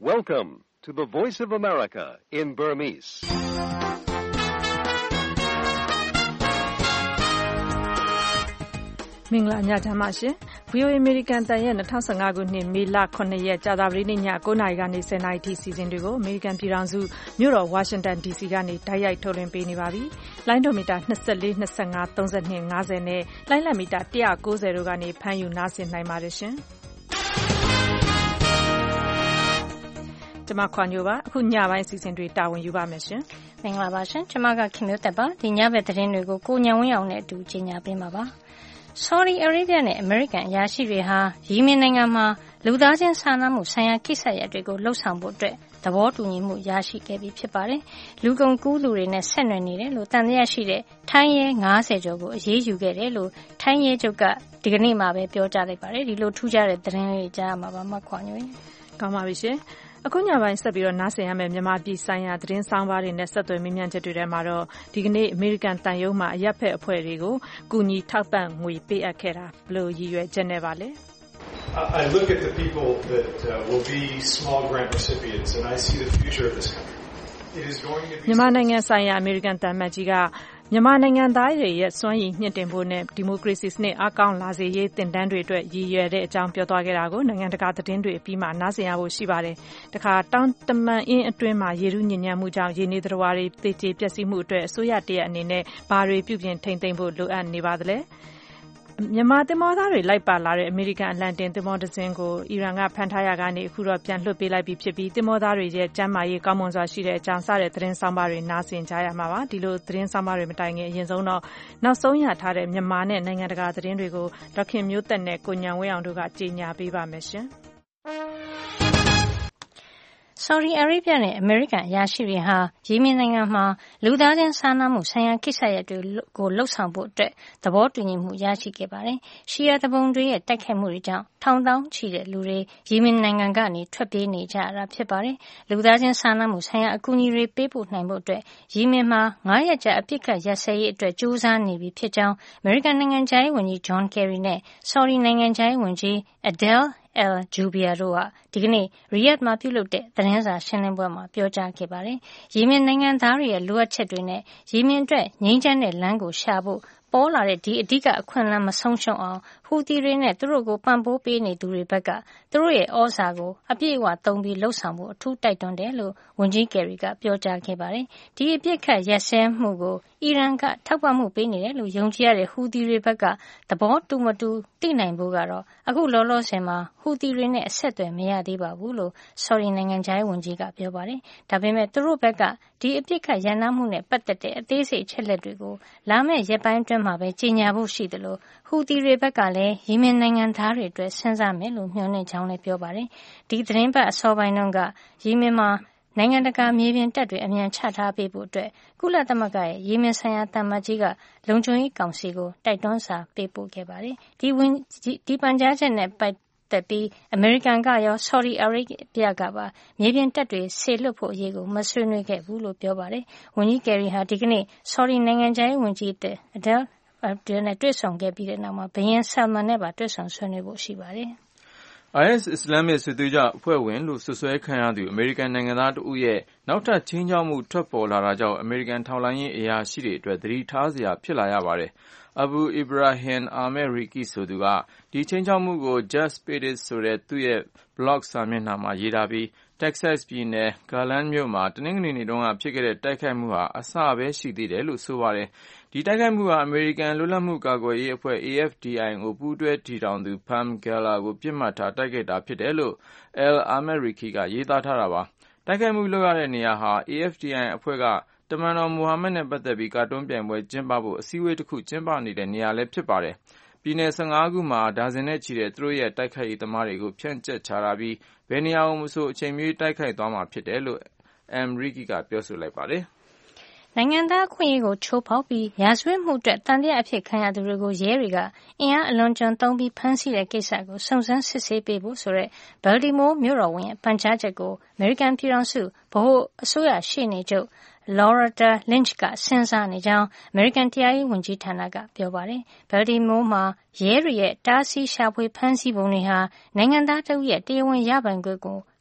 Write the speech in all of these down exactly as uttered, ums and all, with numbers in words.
Welcome to the Voice of America in Burmese. ။မင်္ဂလာညချမ်းပါရှင်။ V O A American တန်ရဲ့၂၀၁၅ခုနှစ်မေလခုနှစ်ရက်ကြာသပတေးနေ့ည၉နာရီကနေ၁၀နာရီထိစီစဉ်တွေကို American ပြည်ထောင်စုမြို့တော် Washington D C ကနေတိုက်ရိုက်ထုတ်လွှင့်ပေးနေပါပြီ။လိုင်းဒိုမီတာ၂၄, ၂၅, ၃၂, ၅၀နဲ့လိုင်းလံမီတာ၁၉၀တို့ကနေဖမ်းယူနားဆင်နိုင်ပါတယ်ရှင်။ကျွန်မခွန်ညိုပါအခုညပိုင်းစီစဉ်တွေတာဝန်ယူပါမယ်ရှင်။မင်္ဂလာပါရှင်။ကျွန်မကခင်မျိုးသက်ပါဒီညဘက်သတင်းတွေကိုကိုညံဝင်းအောင်နဲ့အတူကြီးညာပေးမှာပါ။ Saudi Arabia နဲ့ American အရာရှိတွေဟာယီမင်နိုင်ငံမှာလူသားချင်းစာနာမှုဆိုင်ရာကိစ္စရပ်တွေကိုလှုပ်ဆောင်ဖို့အတွက်သဘောတူညီမှုရရှိခဲ့ပြီဖြစ်ပါတယ်။လူကုန်ကူးလူတွေနဲ့ဆက်နွယ်နေတယ်လို့တန်တရားရှိတဲ့ထိုင်းရဲ၅၀ကျော်ကိုအရေးယူခဲ့တယ်လို့ထိုင်းရဲချုပ်ကဒီကနေ့မှပဲပြောကြားလိုက်ပါတယ်။ဒီလိုထူးခြားတဲ့သတင်းလေးကြားရမှာပါမခွာညွှန်။ကောင်းပါပြီရှင်။အခုညပိုင်းဆက်ပြီးတော့နားဆင်ရမယ့်မြန်မာပြည်ဆိုင်ရာသတင်းဆောင်ပါးတွေနဲ့ဆက်သွယ်မြင်မြန်ချက်တွေထဲမှာတော့ဒီကနေ့အမေရိကန်တန်ယုံမှာအရက်ဖက်အဖွဲ့တွေကိုကူညီထောက်ပံ့ငွေပေးအပ်ခဲ့တာဘယ်လိုရည်ရွယ်ချက်နဲ့ပါလဲ I look at the people that uh, will be small grant recipients and I see the future of this country. It is going to be မြန်မာနိုင်ငံဆိုင်ရာအမေရိကန်တန်မတ်ကြီးကမြန်မာနိုင်ငံသားတွေရဲ့စွမ်းရည်မြင့်တင်ဖို့နဲ့ဒီမိုကရေစီစနစ်အကောင်းလာစေရေးတင်ဒန်းတွေအတွက်ရည်ရွယ်တဲ့အကြောင်းပြောသွားခဲ့တာကိုနိုင်ငံတကာသတင်းတွေအပြီးမှာနားဆင်ရဖို့ရှိပါတယ်။တခါတောင်တမန်အင်းအတွင်းမှာရေရူးညဉ့်ညံ့မှုကြောင့်ရေနေသတ္တဝါတွေသေကျေပျက်စီးမှုအတွက်အစိုးရတရက်အနေနဲ့ဘာတွေပြုပြင်ထိန်းသိမ်းဖို့လိုအပ်နေပါသလဲ။မြန်မာသင်္ဘောသားတွေလိုက်ပါလာတဲ့အမေရိကန်အလံတင်သင်္ဘောတစ်စင်းကိုအီရန်ကဖမ်းထားရကနေအခုတော့ပြန်လွှတ်ပေးလိုက်ပြီးဖြစ်ပြီးသင်္ဘောသားတွေရဲ့ကျန်းမာရေးကောင်းမွန်စွာရှိတဲ့အကြောင်းစတဲ့သတင်းဆောင်ပါတွေနားဆင်ကြရမှာပါဒီလိုသတင်းဆောင်ပါတွေမတိုင်ခင်အရင်ဆုံးတော့နောက်ဆုံးရထားတဲ့မြန်မာနဲ့နိုင်ငံတကာသတင်းတွေကိုဒေါခင်မျိုးသက်နဲ့ကိုညံဝင်းအောင်တို့ကကြေညာပေးပါမယ်ရှင်။ Saudi Arabia နဲ့ American အရာရှိတွေဟာယီမင်နိုင်ငံမှာလူသားချင်းစာနာမှုဆိုင်ရာကိစ္စရပ်တွေကိုလှုပ်ဆောင်ဖို့အတွက်သဘောတူညီမှုရရှိခဲ့ပါတယ်။ရှီယာတပုံတွေရဲ့တိုက်ခိုက်မှုတွေကြောင့်ထောင်သောင်းချီတဲ့လူတွေယီမင်နိုင်ငံကနေထွက်ပြေးနေကြရတာဖြစ်ပါတယ်။လူသားချင်းစာနာမှုဆိုင်ရာအကူအညီတွေပေးပို့နိုင်ဖို့အတွက်ယီမင်မှာငါးရက်ကြာအပြစ်ခတ်ရပ်စဲရေးအတွက်ကြိုးစားနေပြီဖြစ်ကြောင်း American နိုင်ငံခြားရေးဝန်ကြီး John Kerry နဲ့ Saudi နိုင်ငံခြားရေးဝန်ကြီး Adel Al-Jubeir တို့ကဒီကနေ့ Riyadh မှာပြုလုပ်တဲ့သတင်းစာရှင်းလင်းပွဲမှာပြောကြားခဲ့ပါတယ်။ယီမင်နိုင်ငံသားတွေရဲ့လိုအပ်ချက်တွေနဲ့ယီမင်အတွက်ငြိမ်းချမ်းတဲ့လမ်းကိုရှာဖို့ပေါ်လာတဲ့ဒီအဓိကအခွင့်အလမ်းမဆုံးရှုံးအောင်ဟူသီတွေနဲ့သူတို့ကိုပံ့ပိုးပေးနေသူတွေဘက်ကသူတို့ရဲ့ဩဇာကိုအပြည့်အဝသုံးပြီးလှုပ်ဆောင်ဖို့အထူးတိုက်တွန်းတယ်လို့ဝန်ကြီးကယ်ရီကပြောကြားခဲ့ပါတယ်။ဒီအပြစ်ခတ်ရက်စဲမှုကိုအီရန်ကထောက်ပံ့မှုပေးနေတယ်လို့ယုံကြည်ရတဲ့ဟူသီတွေဘက်ကသဘောတူမတူသိနိုင်ဖို့ကတော့အခုလောလောဆယ်မှာဟူသီတွေနဲ့အဆက်အသွယ်မရသေးပါဘူးလို့ဆော်ဒီနိုင်ငံခြားရေးဝန်ကြီးကပြောပါတယ်။ဒါပေမဲ့သူတို့ဘက်ကဒီအပြစ်ခတ်ရန်နာမှုနဲ့ပတ်သက်တဲ့အသေးစိတ်အချက်လက်တွေကိုလာမယ့်ရက်ပိုင်းအတွင်းမှာပဲကြေညာဖို့ရှိတယ်လို့ဟူသီတွေဘက်ကလည်းယီမင်နိုင်ငံသားတွေအတွက်စဉ်းစားမယ်လို့မျှော်လင့်ကြောင်းလည်းပြောပါတယ်။ဒီသတင်းပတ်အစောပိုင်းတုန်းကယီမင်မှာနိုင်ငံတကာမြေပြင်တပ်တွေအမြန်ချထားပေးဖို့အတွက်ကုလသမဂ္ဂရဲ့ယီမင်ဆိုင်ရာတမန်ကြီးကလုံခြုံရေးကောင်စီကိုတိုက်တွန်းစာပေးပို့ခဲ့ပါတယ်။ဒီဝင်ဒီပန်ကြားချက်နဲ့ပတ်သက်ပြီးအမေရိကန်ကရော Saudi Arabia ကပါမြေပြင်တပ်တွေဆေလွတ်ဖို့အရေးကိုမဆွေးနွေးခဲ့ဘူးလို့ပြောပါတယ်။ဝန်ကြီးကယ်ရီဟာဒီကနေ့ Saudi နိုင်ငံခြားရေးဝန်ကြီး Adel Al-Jubeir နဲ့တွေ့ဆုံခဲ့ပြီးတဲ့နောက်မှာဘုရင် Salman နဲ့ပါတွေ့ဆုံဆွေးနွေးဖို့ရှိပါတယ်။ I S အစ္စလာမစ်စစ်သွေးကြွအဖွဲ့ဝင်လို့ဆွဆွဲခံရသူအမေရိကန်နိုင်ငံသားတဦးရဲ့နောက်ထပ်ချင်းချောက်မှုထွက်ပေါ်လာတာကြောင့်အမေရိကန်ထောက်လှမ်းရေးအရာရှိတွေအတွက်သတိထားစရာဖြစ်လာရပါတယ်။ Abu Ibrahim Ahmed Riki ဆိုသူကဒီချင်းချောက်မှုကို Just Spit It ဆိုတဲ့သူ့ရဲ့ blog စာမျက်နှာမှာရေးထားပြီး Texas ပြည်နယ် Garland မြို့မှာတနင်္ဂနွေနေ့တုန်းကဖြစ်ခဲ့တဲ့တိုက်ခိုက်မှုဟာအစပဲရှိသေးတယ်လို့ဆိုပါတယ်။ဒီတိုက်ခိုက်မှုဟာအမေရိကန်လွတ်လပ်မှုကာကွယ်ရေးအဖွဲ့ A F D I ကိုပူးတွဲတည်ထောင်သူ Pam Geller ကိုပြစ်မှတ်ထားတိုက်ခိုက်တာဖြစ်တယ်လို့ Al-Ahmed Riki ကရေးသားထားတာပါ။တိုက်ခိုက်မှုလုပ်ရတဲ့နေရာဟာ A F D I အဖွဲ့ကတမန်တော်မူဟာမက်နဲ့ပတ်သက်ပြီးကာတွန်းပြိုင်ပွဲကျင်းပဖို့အစည်းအဝေးတစ်ခုကျင်းပနေတဲ့နေရာလည်းဖြစ်ပါတယ်။ပြည်နယ်၁၅ခုမှာဒါဇင်နဲ့ချီတဲ့သူတို့ရဲ့တိုက်ခိုက်ရေးသမားတွေကိုဖြန့်ကျက်ချထားပြီးဘယ်နေရာကိုမဆိုအချိန်မရွေးတိုက်ခိုက်သွားမှာဖြစ်တယ်လို့ M. Riki ကပြောဆိုလိုက်ပါတယ်။နိုင်ငံသားအခွင့်အရေးကိုချိုးဖောက်ပြီးရာဇဝတ်မှုအတွက်တန်တရားအဖြစ်ခံရသူတွေကိုရဲတွေကအင်အားအလွန်ကျွံသုံးပြီးဖမ်းဆီးတဲ့ကိစ္စကိုစုံစမ်းစစ်ဆေးပေးဖို့ဆိုတဲ့ Baltimore မြို့တော်ဝန်ရဲ့ပန်ကြားချက်ကို American ပြည်ထောင်စုဗဟိုအစိုးရရှေ့နေချုပ် Loretta Lynch ကစဉ်းစားနေကြောင်း American တရားရေးဝန်ကြီးဌာနကပြောပါတယ်။ Baltimore မှာရဲတွေရဲ့တားဆီးရှာဖွေဖမ်းဆီးပုံတွေဟာနိုင်ငံသားတဦးရဲ့တရားဝင်ရပိုင်ခွင့်ကို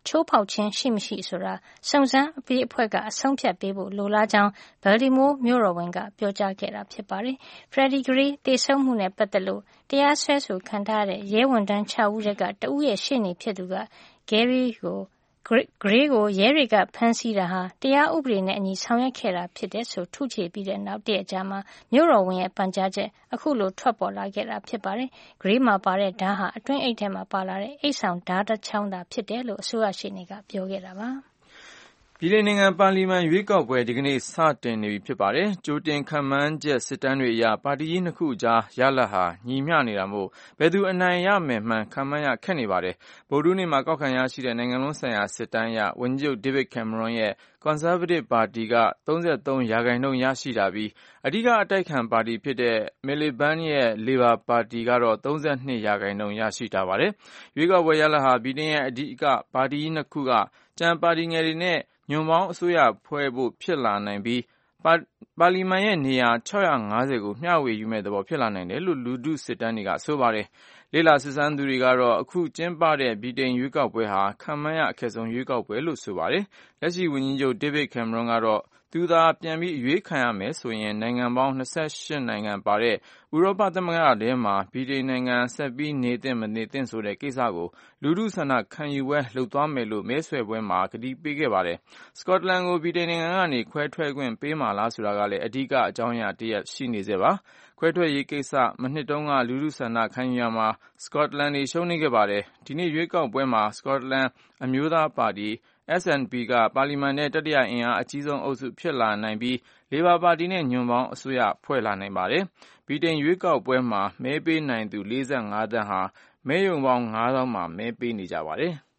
ချိုးဖောက်ခြင်းရှိမရှိဆိုတာစုံစမ်းအပေးအဖွဲ့ကအဆုံးဖြတ်ပေးဖို့လိုလားကြောင်း Baltimore မြို့တော်ဝန်ကပြောကြားခဲ့တာဖြစ်ပါတယ်။ Freddie Gray သေဆုံးမှုနဲ့ပတ်သက်လို့တရားစွဲဆိုခံထားရတဲ့ရဲဝန်ထမ်း၆ဦးကတဦးရဲ့ရှေ့နေဖြစ်သူက Gary ကိုGray ကိုရဲတွေကဖမ်းဆီးတာဟာတရားဥပဒေနဲ့အညီဆောင်ရွက်ခဲ့တာဖြစ်တယ်ဆိုထုချေပြီးတဲ့နောက်တည့်အကြာမှာမြို့တော်ဝန်ရဲ့ပန်ကြားချက်အခုလိုထွက်ပေါ်လာခဲ့တာဖြစ်ပါတယ်။ Gray မှာပါတဲ့ဓာတ်ဟာအတွင်းအိတ်ထဲမှာပါလာတဲ့အိတ်ဆောင်ဓာတ်တစ်ချောင်းသာဖြစ်တယ်လို့အစိုးရရှေ့နေကပြောခဲ့တာပါ။ပြည်ထောင်နိုင်ငံပါလီမန်ရွေးကောက်ပွဲဒီကနေ့စတင်နေပြီဖြစ်ပါတယ်။ကြိုတင်ခန့်မှန်းချက်စစ်တမ်းတွေအရပါတီကြီးနှစ်ခုကြားရလဒ်ဟာညီမျှနေတာမို့ဘယ်သူအနိုင်ရမယ်မှန်းခန့်မှန်းရခက်နေပါတယ်။ဗုဒ္ဓဟူးနေ့မှာကောက်ခံရရှိတဲ့နိုင်ငံလုံးဆိုင်ရာစစ်တမ်းအရဝန်ကြီးချုပ် David Cameron ရဲ့ Conservative ပါတီက၃၃ရာခိုင်နှုန်းရရှိထားပြီးအဓိကအတိုက်ခံပါတီဖြစ်တဲ့ Miliband ရဲ့ Labour ပါတီကတော့၃၂ရာခိုင်နှုန်းရရှိထားပါတယ်။ရွေးကောက်ပွဲရလဒ်ဟာဗြိတိန်ရဲ့အဓိကပါတီကြီးနှစ်ခုကကျန်ပါတီငယ်တွေနဲ့ညွန့်ပေါင်းအစိုးရဖွဲ့ဖို့ဖြစ်လာနိုင်ပြီးပါလီမန်ရဲ့နေရာ၆၅၀ကိုမျှဝေယူမဲ့သဘောဖြစ်လာနိုင်တယ်လို့လူထုစစ်တမ်းတွေကဆိုပါတယ်။လေ့လာစစ်စမ်းသူတွေကတော့အခုကျင်းပတဲ့ဗြိတိန်ရွေးကောက်ပွဲဟာခန့်မှန်းရအခက်ဆုံးရွေးကောက်ပွဲလို့ဆိုပါတယ်။လက်ရှိဝန်ကြီးချုပ် David Cameron ကတော့သူသာပြန်ပြီးရွေးခံရမယ်ဆိုရင်နိုင်ငံပေါင်း၂၈နိုင်ငံပါတဲ့ဥရောပသမဂ္ဂထဲမှာဗြိတိန်နိုင်ငံဆက်ပြီးနေသင့်မနေသင့်ဆိုတဲ့ကိစ္စကိုလူထုဆန္ဒခံယူပွဲလုပ်သွားမယ်လို့မဲဆွယ်ပွဲမှာကတိပေးခဲ့ပါတယ်။ Scotland ကိုဗြိတိန်နိုင်ငံကနေခွဲထွက်ခွင့်ပေးမှာလားဆိုတာကလည်းအဓိကအကြောင်းအရာတစ်ရပ်ရှိနေသေးပါ။ခွဲထွက်ရေးကိစ္စမနှစ်တုန်းကလူထုဆန္ဒခံယူရမှာ Scotland တွေရှုံးနိမ့်ခဲ့ပါတယ်။ဒီနေ့ရွေးကောက်ပွဲမှာ Scotland အမျိုးသားပါတီS N P ကပါလီမန်နဲ့တတိယအင်အားအကြီးဆုံးအုပ်စုဖြစ်လာနိုင်ပြီး Labour ပါတီနဲ့ညွန့်ပေါင်းအစိုးရဖွဲ့လာနိုင်ပါတယ်။ဗြိတိန်ရွေးကောက်ပွဲမှာမဲပေးနိုင်သူ၄၅သန်းဟာမဲရုံပေါင်းငါးသောင်းမှာမဲပေးနေကြပါတယ်။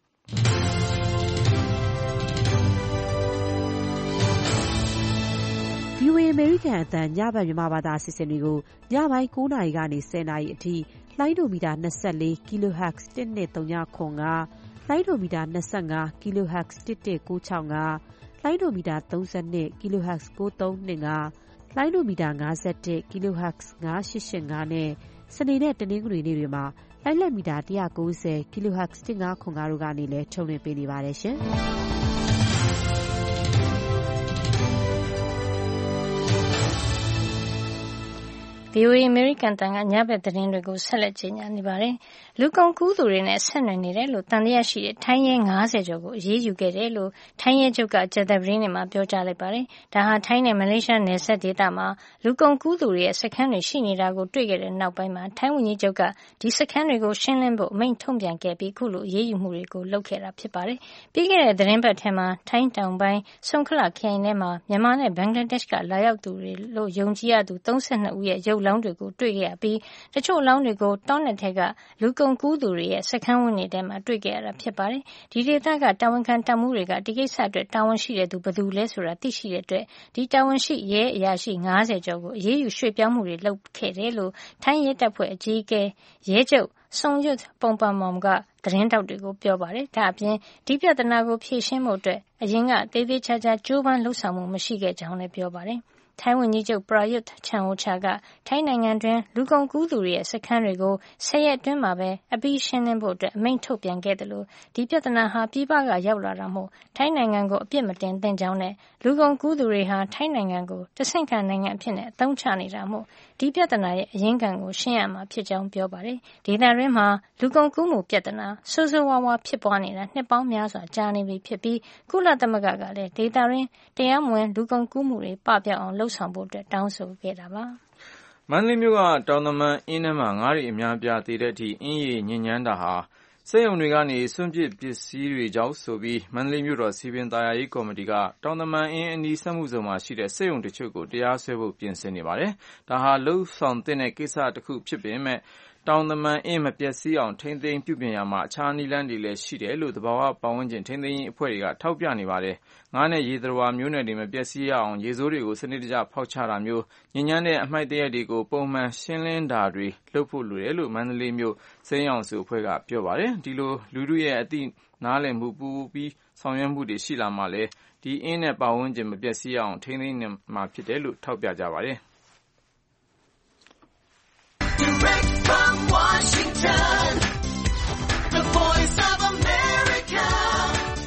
V O A အမေရိကန်အသံညဘက်မြန်မာဘာသာအစီအစဉ်တွေကိုညပိုင်း၉နာရီကနေ၁၀နာရီအထိလိုင်းဒိုမီတာ၂၄ kHz တစ်၂၃၇၅လိုင်းဒိုမီတာ၂၅ kHz တစ်၁၉၆၅လိုင်းဒိုမီတာ၃၂ kHz ၉၃၂၅လိုင်းဒိုမီတာ၅၁ kHz ၅၈၈၅နဲ့စနေနဲ့တနင်္ဂနွေနေ့တွေမှာလိုင်းလက်မီတာ၁၉၀ kHz တစ်၅၇၅တို့ကနေလည်းထုတ်လွှင့်ပေးနေပါတယ်ရှင်။ V O A အမေရိကန်တန်ကညဘက်သတင်းတွေကိုဆက်လက်ကြေညာနေပါတယ်။လူကုန်ကူးသူတွေနဲ့ဆက်နွယ်နေတယ်လို့တန်တရားရှိတဲ့ထိုင်းရဲ၅၀ကျော်ကိုအရေးယူခဲ့တယ်လို့ထိုင်းရဲချုပ်ကကြာသပတေးနေ့မှာပြောကြားလိုက်ပါတယ်။ဒါဟာထိုင်းနဲ့မလေးရှားနယ်စပ်ဒေသမှာလူကုန်ကူးသူတွေရဲ့စခန်းတွေရှိနေတာကိုတွေ့ခဲ့တဲ့နောက်ပိုင်းမှာထိုင်းဝန်ကြီးချုပ်ကဒီစခန်းတွေကိုရှင်းလင်းဖို့အမိန့်ထုတ်ပြန်ခဲ့ပြီးခုလိုအရေးယူမှုတွေကိုလုပ်ခဲ့တာဖြစ်ပါတယ်။ပြီးခဲ့တဲ့သတင်းပတ်ထဲမှာထိုင်းတောင်ပိုင်းဆုံခလခရိုင်ထဲမှာမြန်မာနဲ့ဘင်္ဂလားဒေ့ရှ်ကလာရောက်သူတွေလို့ယုံကြည်ရသူ၃၂ဦးရဲ့ရုပ်လောင်းတွေကိုတွေ့ခဲ့ရပြီးတချို့လောင်းတွေကိုတောနယ်ထဲကလူကုန်ကူးသူတွေရဲ့စခန်းဝင်းတွေထဲမှာတွေ့ခဲ့ရတာဖြစ်ပါတယ်။ဒီဒေသကတာဝန်ခံတပ်မှုတွေကဒီကိစ္စအတွက်တာဝန်ရှိတဲ့သူဘယ်သူလဲဆိုတာသိရှိတဲ့အတွက်ဒီတာဝန်ရှိရဲအရာရှိ၅၀ကျော်ကိုအရေးယူရွှေ့ပြောင်းမှုတွေလုပ်ခဲ့တယ်လို့ထိုင်းရဲတပ်ဖွဲ့အကြီးအကဲရဲချုပ်ဆုံရွတ်ပုံပန်မောင်ကသတင်းတောက်တွေကိုပြောပါတယ်။ဒါအပြင်ဒီပြဿနာကိုဖြေရှင်းဖို့အတွက်အရင်ကသေးသေးချာချာကြိုးပမ်းလှုပ်ဆောင်မှုမရှိခဲ့ကြောင်းလည်းပြောပါတယ်။ထိုင်းဝန်ကြီးချုပ်ပရာယွတ်ချန်အိုချာကထိုင်းနိုင်ငံတွင်းလူကုန်ကူးသူတွေရဲ့စခန်းတွေကိုဆယ်ရက်အတွင်းမှာပဲအပြီးရှင်းလင်းဖို့အတွက်အမိန့်ထုတ်ပြန်ခဲ့တယ်လို့ဒီပြဿနာဟာပြည်ပကရောက်လာတာမို့ထိုင်းနိုင်ငံကိုအပြစ်မတင်သင့်ကြောင်းနဲ့လူကုန်ကူးသူတွေဟာထိုင်းနိုင်ငံကိုတဆင့်ခံနိုင်ငံအဖြစ်နဲ့အသုံးချနေတာမို့ဒီပြဿနာရဲ့အရင်းခံကိုရှင်းရမှာဖြစ်ကြောင်းပြောပါတယ်။ဒေသတွင်းမှာလူကုန်ကူးမှုပြဿနာဆိုးဆိုးဝါးဝါဖြစ်ပွားနေတာနှစ်ပေါင်းများစွာကြာနေပြီဖြစ်ပြီးကုလသမဂ္ဂကလည်းဒေသတွင်းတရားမဝင်လူကုန်ကူးမှုတွေပပျောက်အောင်လှုံ့ဆော်ဖို့အတွက်တောင်းဆိုခဲ့တာပါ။မန္တလေးမြို့ကတောင်တမန်အင်းထဲမှာငါးတွေအများပြားသေးတဲ့အထိအင်းရည်ညစ်ညမ်းတာဟာစက်ရုံတွေကနေစွန့်ပစ်ပစ္စည်းတွေကြောင့်ဆိုပြီးမန္တလေးမြို့တော်စည်ပင်သာယာရေးကော်မတီကတောင်တမန်အင်းအနီးစက်မှုဇုံမှာရှိတဲ့စက်ရုံတချို့ကိုတရားစွဲဖို့ပြင်ဆင်နေပါတယ်။ဒါဟာလှုပ်ဆောင်တဲ့ကိစ္စတစ်ခုဖြစ်ပေမဲ့တောင်တမန်အင်းမပျက်စီးအောင်ထိန်းသိမ်းပြုပြင်ရမှာအခြားနည်းလမ်းတွေလည်းရှိတယ်လို့သဘာဝပတ်ဝန်းကျင်ထိန်းသိမ်းရေးအဖွဲ့တွေကထောက်ပြနေပါတယ်။ငါးနဲ့ရေသတ္တဝါမျိုးနွယ်တွေမပျက်စီးရအောင်ရေဆိုးတွေကိုစနစ်တကျဖောက်ချတာမျိုးညဉ့်ညမ်းတဲ့အမှိုက်သရိုက်တွေကိုပုံမှန်ရှင်းလင်းတာတွေလုပ်ဖို့လိုတယ်လို့မန္တလေးမြို့စိမ်းရောင်စုအဖွဲ့ကပြောပါတယ်။ဒီလိုလူထုရဲ့အသိနားလည်မှုပူပြီးဆောင်ရွက်မှုတွေရှိလာမှလည်းဒီအင်းနဲ့ပတ်ဝန်းကျင်မပျက်စီးအောင်ထိန်းသိမ်းနိုင်မှာဖြစ်တယ်လို့ထောက်ပြကြပါတယ်။ Direct from Washington, the voice of America,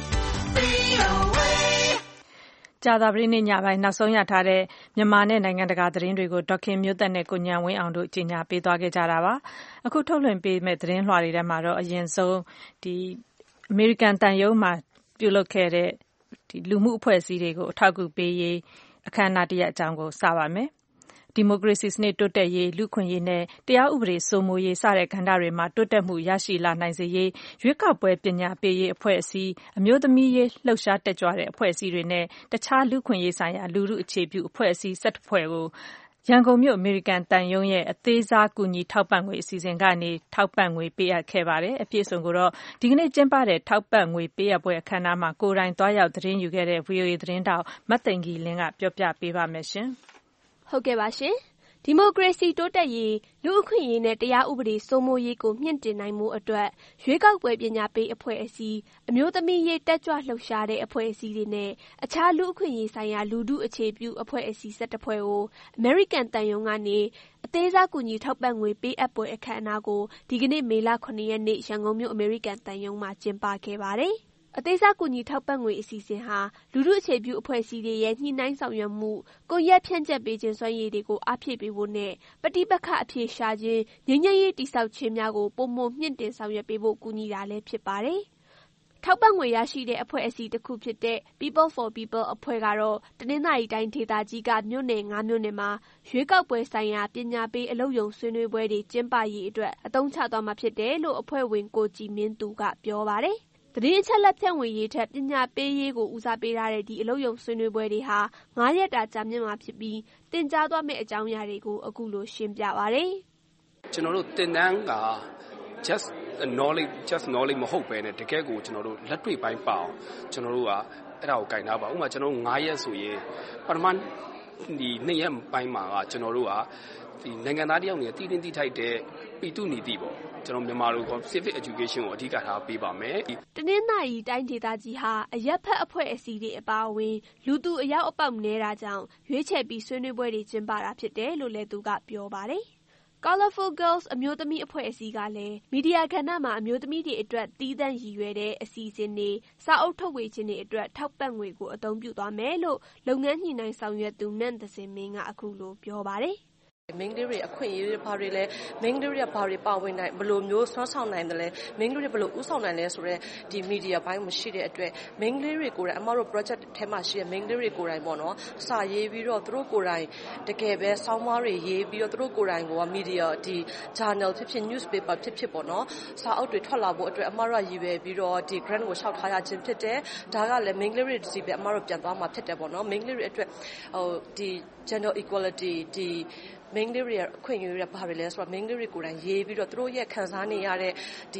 ကြာသပတေးနေ့ညပိုင်းနောက်ဆုံးရထားတဲ့မြန်မာနဲ့နိုင်ငံတကာသတင်းတွေကိုဒေါက်ခင်မျိုးသက်နဲ့ကိုဉာဏ်ဝင်းအောင်တို့ကြီးညာပေးသွားခဲ့ကြတာပါ။အခုထုတ်လွှင့်ပေးမယ့်သတင်းလွှာတွေထဲမှာတော့အရင်ဆုံးဒီအမေရိကန်တန်ယုံမှာပြုလုပ်ခဲ့တဲ့ဒီလူမှုအဖွဲ့အစည်းတွေကိုအထောက်အကူပေးရေးအခမ်းအနားတရက်အကြောင်းကိုစပါမယ်။ဒီမိုကရေစီစနစ်တိုးတက်ရေးလူ့ခွင့်ရေးနဲ့တရားဥပဒေစိုးမိုးရေးစတဲ့ကဏ္ဍတွေမှာတိုးတက်မှုရရှိလာနိုင်စေရေးရွေးကောက်ပွဲပညာပေးရေးအဖွဲ့အစည်းအမျိုးသမီးရေးလှုပ်ရှားတက်ကြွတဲ့အဖွဲ့အစည်းတွေနဲ့တခြားလူ့ခွင့်ရေးဆိုင်ရာလူထုအခြေပြုအဖွဲ့အစည်း၁၁ဖွဲ့ကိုရန်ကုန်မြို့အမေရိကန်တန်ယုံရဲ့အသေးစားကူညီထောက်ပံ့ငွေအစီအစဉ်ကနေထောက်ပံ့ငွေပေးအပ်ခဲ့ပါတယ်။အပြည့်အစုံကိုတော့ဒီကနေ့ကျင်းပတဲ့ထောက်ပံ့ငွေပေးအပ်ပွဲအခမ်းအနားမှာကိုယ်တိုင်သွားရောက်သတင်းယူခဲ့တဲ့ ဗွီအိုအေ သတင်းတောက်မသိင်္ဂီလင်းကပြောပြပေးပါမယ်ရှင်။ဟုတ်ကဲ့ပါရှင်။ဒီမိုကရေစီတိုးတက်ရေးလူ့အခွင့်အရေးနဲ့တရားဥပဒေစိုးမိုးရေးကိုမြင့်တင်နိုင်မှုအတွက်ရွေးကောက်ပွဲပညာပေးအဖွဲ့အစည်းအမျိုးသမီးရေးတက်ကြွလှုပ်ရှားတဲ့အဖွဲ့အစည်းတွေနဲ့အခြားလူ့အခွင့်အရေးဆိုင်ရာလူထုအခြေပြုအဖွဲ့အစည်း၁၁ဖွဲ့ကိုအမေရိကန်တန်ယုံကနေအသေးစားကူညီထောက်ပံ့ငွေပေးအပ်ပွဲအခမ်းအနားကိုဒီကနေ့မေလ၇ရက်နေ့ရန်ကုန်မြို့အမေရိကန်တန်ယုံမှာကျင်းပခဲ့ပါတယ်။အသေးစားကူညီထောက်ပံ့ငွေအစီအစဉ်ဟာလူထုအခြေပြုအဖွဲ့အစည်းတွေရဲ့ညှိနှိုင်းဆောင်ရွက်မှုကိုရက်ဖြန့်ကျက်ပေးခြင်းစွမ်းရည်တွေကိုအားဖြည့်ပေးဖို့နဲ့ပဋိပက္ခအဖြေရှာခြင်းငြိမ်းချမ်းရေးတည်ဆောက်ခြင်းများကိုပုံမှန်မြင့်တင်ဆောင်ရွက်ပေးဖို့ကူညီတာလည်းဖြစ်ပါတယ်။ထောက်ပံ့ငွေရရှိတဲ့အဖွဲ့အစည်းတစ်ခုဖြစ်တဲ့ People for People အဖွဲ့ကတော့တနင်္သာရီတိုင်းဒေသကြီးကမြို့နယ်၅မြို့နယ်မှာရွေးကောက်ပွဲဆိုင်ရာပညာပေးအလုပ်ရုံဆွေးနွေးပွဲတွေကျင်းပရေးအတွက်အသုံးချသွားမှာဖြစ်တယ်လို့အဖွဲ့ဝင်ကိုကြည်မင်းသူကပြောပါတယ်။သတင်းအချက်အလက်ဖြန့်ဝေရေးထက်ပညာပေးရေးကိုဦးစားပေးထားတဲ့ဒီအလုပ်ရုံဆွေးနွေးပွဲတွေဟာ၅ရက်တာကြာမြင့်မှာဖြစ်ပြီးသင်ကြားသွားမယ့်အကြောင်းအရာတွေကိုအခုလိုရှင်းပြပါရစေ။ကျွန်တော်တို့သင်တန်းက just knowledge just knowledge မဟုတ်ပဲနဲ့တကယ်ကိုကျွန်တော်တို့လက်တွေ့ပိုင်းပါအောင်ကျွန်တော်တို့ကအဲ့ဒါကိုဂိုင်ထားပါဥပမာကျွန်တော်တို့၅ရက်ဆိုရင်ပထမဒီနှစ်ရက်ပိုင်းမှာကကျွန်တော်တို့ကဒီနိုင်ငံသားတယောက်နဲ့တည်တင်းတည်ထိုက်တဲ့ပီတုနီတိပေါ့ကျွန်တော်မြန်မာလို civic education ကိုအဓိကထားပေးပါမယ်တနင်္သာရီတိုင်းဒေသကြီးဟာအရက်ဖက်အဖွဲ့အစည်းတွေအပါအဝင်လူသူအယောက်အပေါက်နေတာကြောင့်ရွေးချယ်ပြီးဆွေးနွေးပွဲတွေကျင်းပတာဖြစ်တယ်လို့လည်းသူကပြောပါတယ်Colorful Girls အမျိုးသမီးအဖွဲ့အစည်းကလည်းမီဒီယာကဏ္ဍမှာအမျိုးသမီးတွေအတွက်တည်တံ့ရည်ရွယ်တဲ့အစီအစဉ်တွေစာအုပ်ထုတ်ဝေခြင်းတွေအတွက်ထောက်ပံ့ငွေကိုအသုံးပြုသွားမယ်လို့လုပ်ငန်းညှိနှိုင်းဆောင်ရွက်သူနန့်သစင်မင်းကအခုလိုပြောပါတယ်မိန်းကလေးတွေအခွင့်အရေးတွေဘာတွေလဲမိန်းကလေးတွေဘာတွေပါဝင်နိုင်ဘယ်လိုမျိုးဆွမ်းဆောင်နိုင်တယ်လဲမိန်းကလေးတွေဘယ်လိုဥဆောင်နိုင်လဲဆိုတော့ဒီမီဒီယာဘိုင်းမရှိတဲ့အတွက်မိန်းကလေးတွေကိုယ်တိုင်အမတို့ project ထဲမှာရှိတဲ့မိန်းကလေးတွေကိုယ်တိုင်ပေါ့နော်စာရေးပြီးတော့သူတို့ကိုယ်တိုင်တကယ်ပဲဆောင်းပါးတွေရေးပြီးတော့သူတို့ကိုယ်တိုင်ကမီဒီယာဒီ journal ဖြစ်ဖြစ် newspaper ဖြစ်ဖြစ်ပေါ့နော်စာအုပ်တွေထွက်လာဖို့အတွက်အမတို့ရည်ရွယ်ပြီးတော့ဒီ grant ကိုလျှောက်ထားရခြင်းဖြစ်တယ်ဒါကလည်းမိန်းကလေးတွေစီပဲအမတို့ပြန်သွားမှာဖြစ်တယ်ပေါ့နော်မိန်းကလေးတွေအတွက်ဟိုဒီ gender equality ဒီမိန်းကလေးတွေအခွင့်အရေးတွေဘာတွေလဲဆိုတော့မိန်းကလေးတွေကိုယ်တိုင်ရေးပြီးတော့သူတို့ရဲ့ခံစားနေရတဲ့ဒီ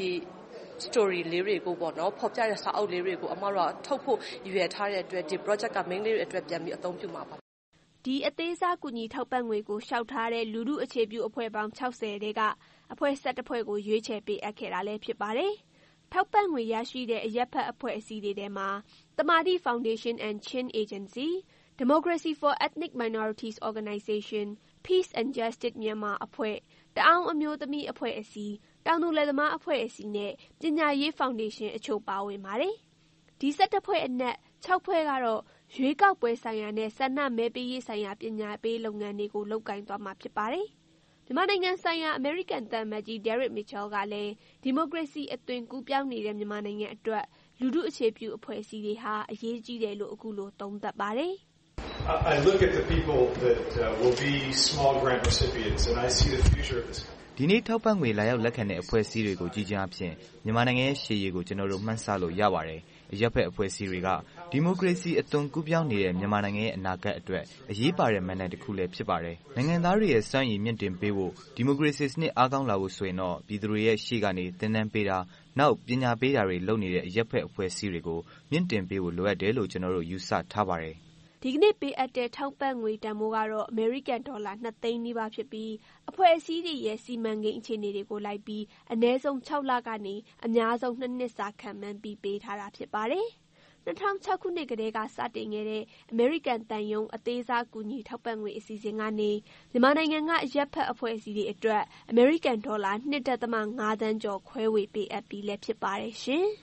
story လေးတွေကိုပေါ့နော်ဖော်ပြတဲ့စာအုပ်လေးတွေကိုအမတို့ထုတ်ဖို့ရည်ရွယ်ထားတဲ့အတွက်ဒီ project ကမိန်းကလေးတွေအတွက်ပြန်ပြီးအသုံးပြုမှာပါဒီအသေးစားကူညီထောက်ပံ့ငွေကိုလျှောက်ထားတဲ့လူထုအခြေပြုအဖွဲ့ပေါင်း၆၀တဲကအဖွဲ့၁၁ဖွဲ့ကိုရွေးချယ်ပေးအပ်ခဲ့တာလည်းဖြစ်ပါတယ်ထောက်ပံ့ငွေရရှိတဲ့အရက်ဖက်အဖွဲ့အစည်းတွေထဲမှာတမာတိ Foundation and Chin Agency Democracy for Ethnic Minorities Organization Peace and Justice Myanmar အဖွဲ့တအောင်းအမျိုးသမီးအဖွဲ့အစည်းတောင်သူလယ်သမားအဖွဲ့အစည်းနဲ့ပညာရေးဖောင်ဒေးရှင်းအချို့ပါဝင်ပါတယ်ဒီ၁၁ဖွဲ့အနက်၆ဖွဲ့ကတော့ရွေးကောက်ပွဲဆိုင်ရာနဲ့ဆန္ဒမဲပေးရေးဆိုင်ရာပညာပေးလုပ်ငန်းတွေကိုလုပ်ကိုင်သွားမှာဖြစ်ပါတယ်မြန်မာနိုင်ငံဆိုင်ရာအမေရိကန်သံအမတ်ကြီး Derek Mitchell ကလည်းဒီမိုကရေစီအသွင်ကူးပြောင်းနေတဲ့မြန်မာနိုင်ငံအတွက်လူထုအခြေပြုအဖွဲ့အစည်းတွေဟာအရေးကြီးတယ်လို့အခုလိုသုံးသပ်ပါတယ် I look at the people that uh, will be small grant recipients and I see the future of this country. ဒီနေ့ထောက်ပံ့ငွေလာရောက်လက်ခံတဲ့အဖွဲ့အစည်းတွေကိုကြည်ကြားဖြင့်မြန်မာနိုင်ငံရဲ့ရှေ့ရေးကိုကျွန်တော်တို့မှန်းဆလို့ရပါတယ်။အရက်ဖက်အဖွဲ့အစည်းတွေကဒီမိုကရေစီအသွင်ကူးပြောင်းနေတဲ့မြန်မာနိုင်ငံရဲ့အနာဂတ်အတွက်အရေးပါတဲ့မန်ဒတ်တစ်ခုလည်းဖြစ်ပါတယ်။နိုင်ငံသားတွေရဲ့စွမ်းရည်မြင့်တင်ပေးဖို့ဒီမိုကရေစီစနစ်အားကောင်းလာဖို့ဆိုရင်တော့ပြည်သူတွေရဲ့ရှေ့ကနေသင်တန်းပေးတာနောက်ပညာပေးတာတွေလုပ်နေတဲ့အရက်ဖက်အဖွဲ့အစည်းတွေကိုမြင့်တင်ပေးဖို့လိုအပ်တယ်လို့ကျွန်တော်တို့ယူဆထားပါတယ်။ဒီကနေ့ပေးအပ်တဲ့ထောက်ပံ့ငွေတန်ဖိုးကတော့အမေရိကန်ဒေါ်လာ၂သိန်းနီးပါးဖြစ်ပြီးအဖွဲ့အစည်းတွေရဲ့စီမံကိန်းအခြေအနေတွေကိုလိုက်ပြီးအနည်းဆုံး၆လကနေအများဆုံး၂နှစ်စာခန့်မှန်းပြီးပေးထားတာဖြစ်ပါတယ်။၂၀၀၆ခုနှစ်ကတည်းကစတင်ခဲ့တဲ့အမေရိကန်တန်ယုံအသေးစားကူညီထောက်ပံ့ငွေအစီအစဉ်ကနေမြန်မာနိုင်ငံကအရက်ဖက်အဖွဲ့အစည်းတွေအတွက်အမေရိကန်ဒေါ်လာ၂.၅သန်းကျော်ခွဲဝေပေးအပ်ပြီးလည်းဖြစ်ပါတယ်ရှင်။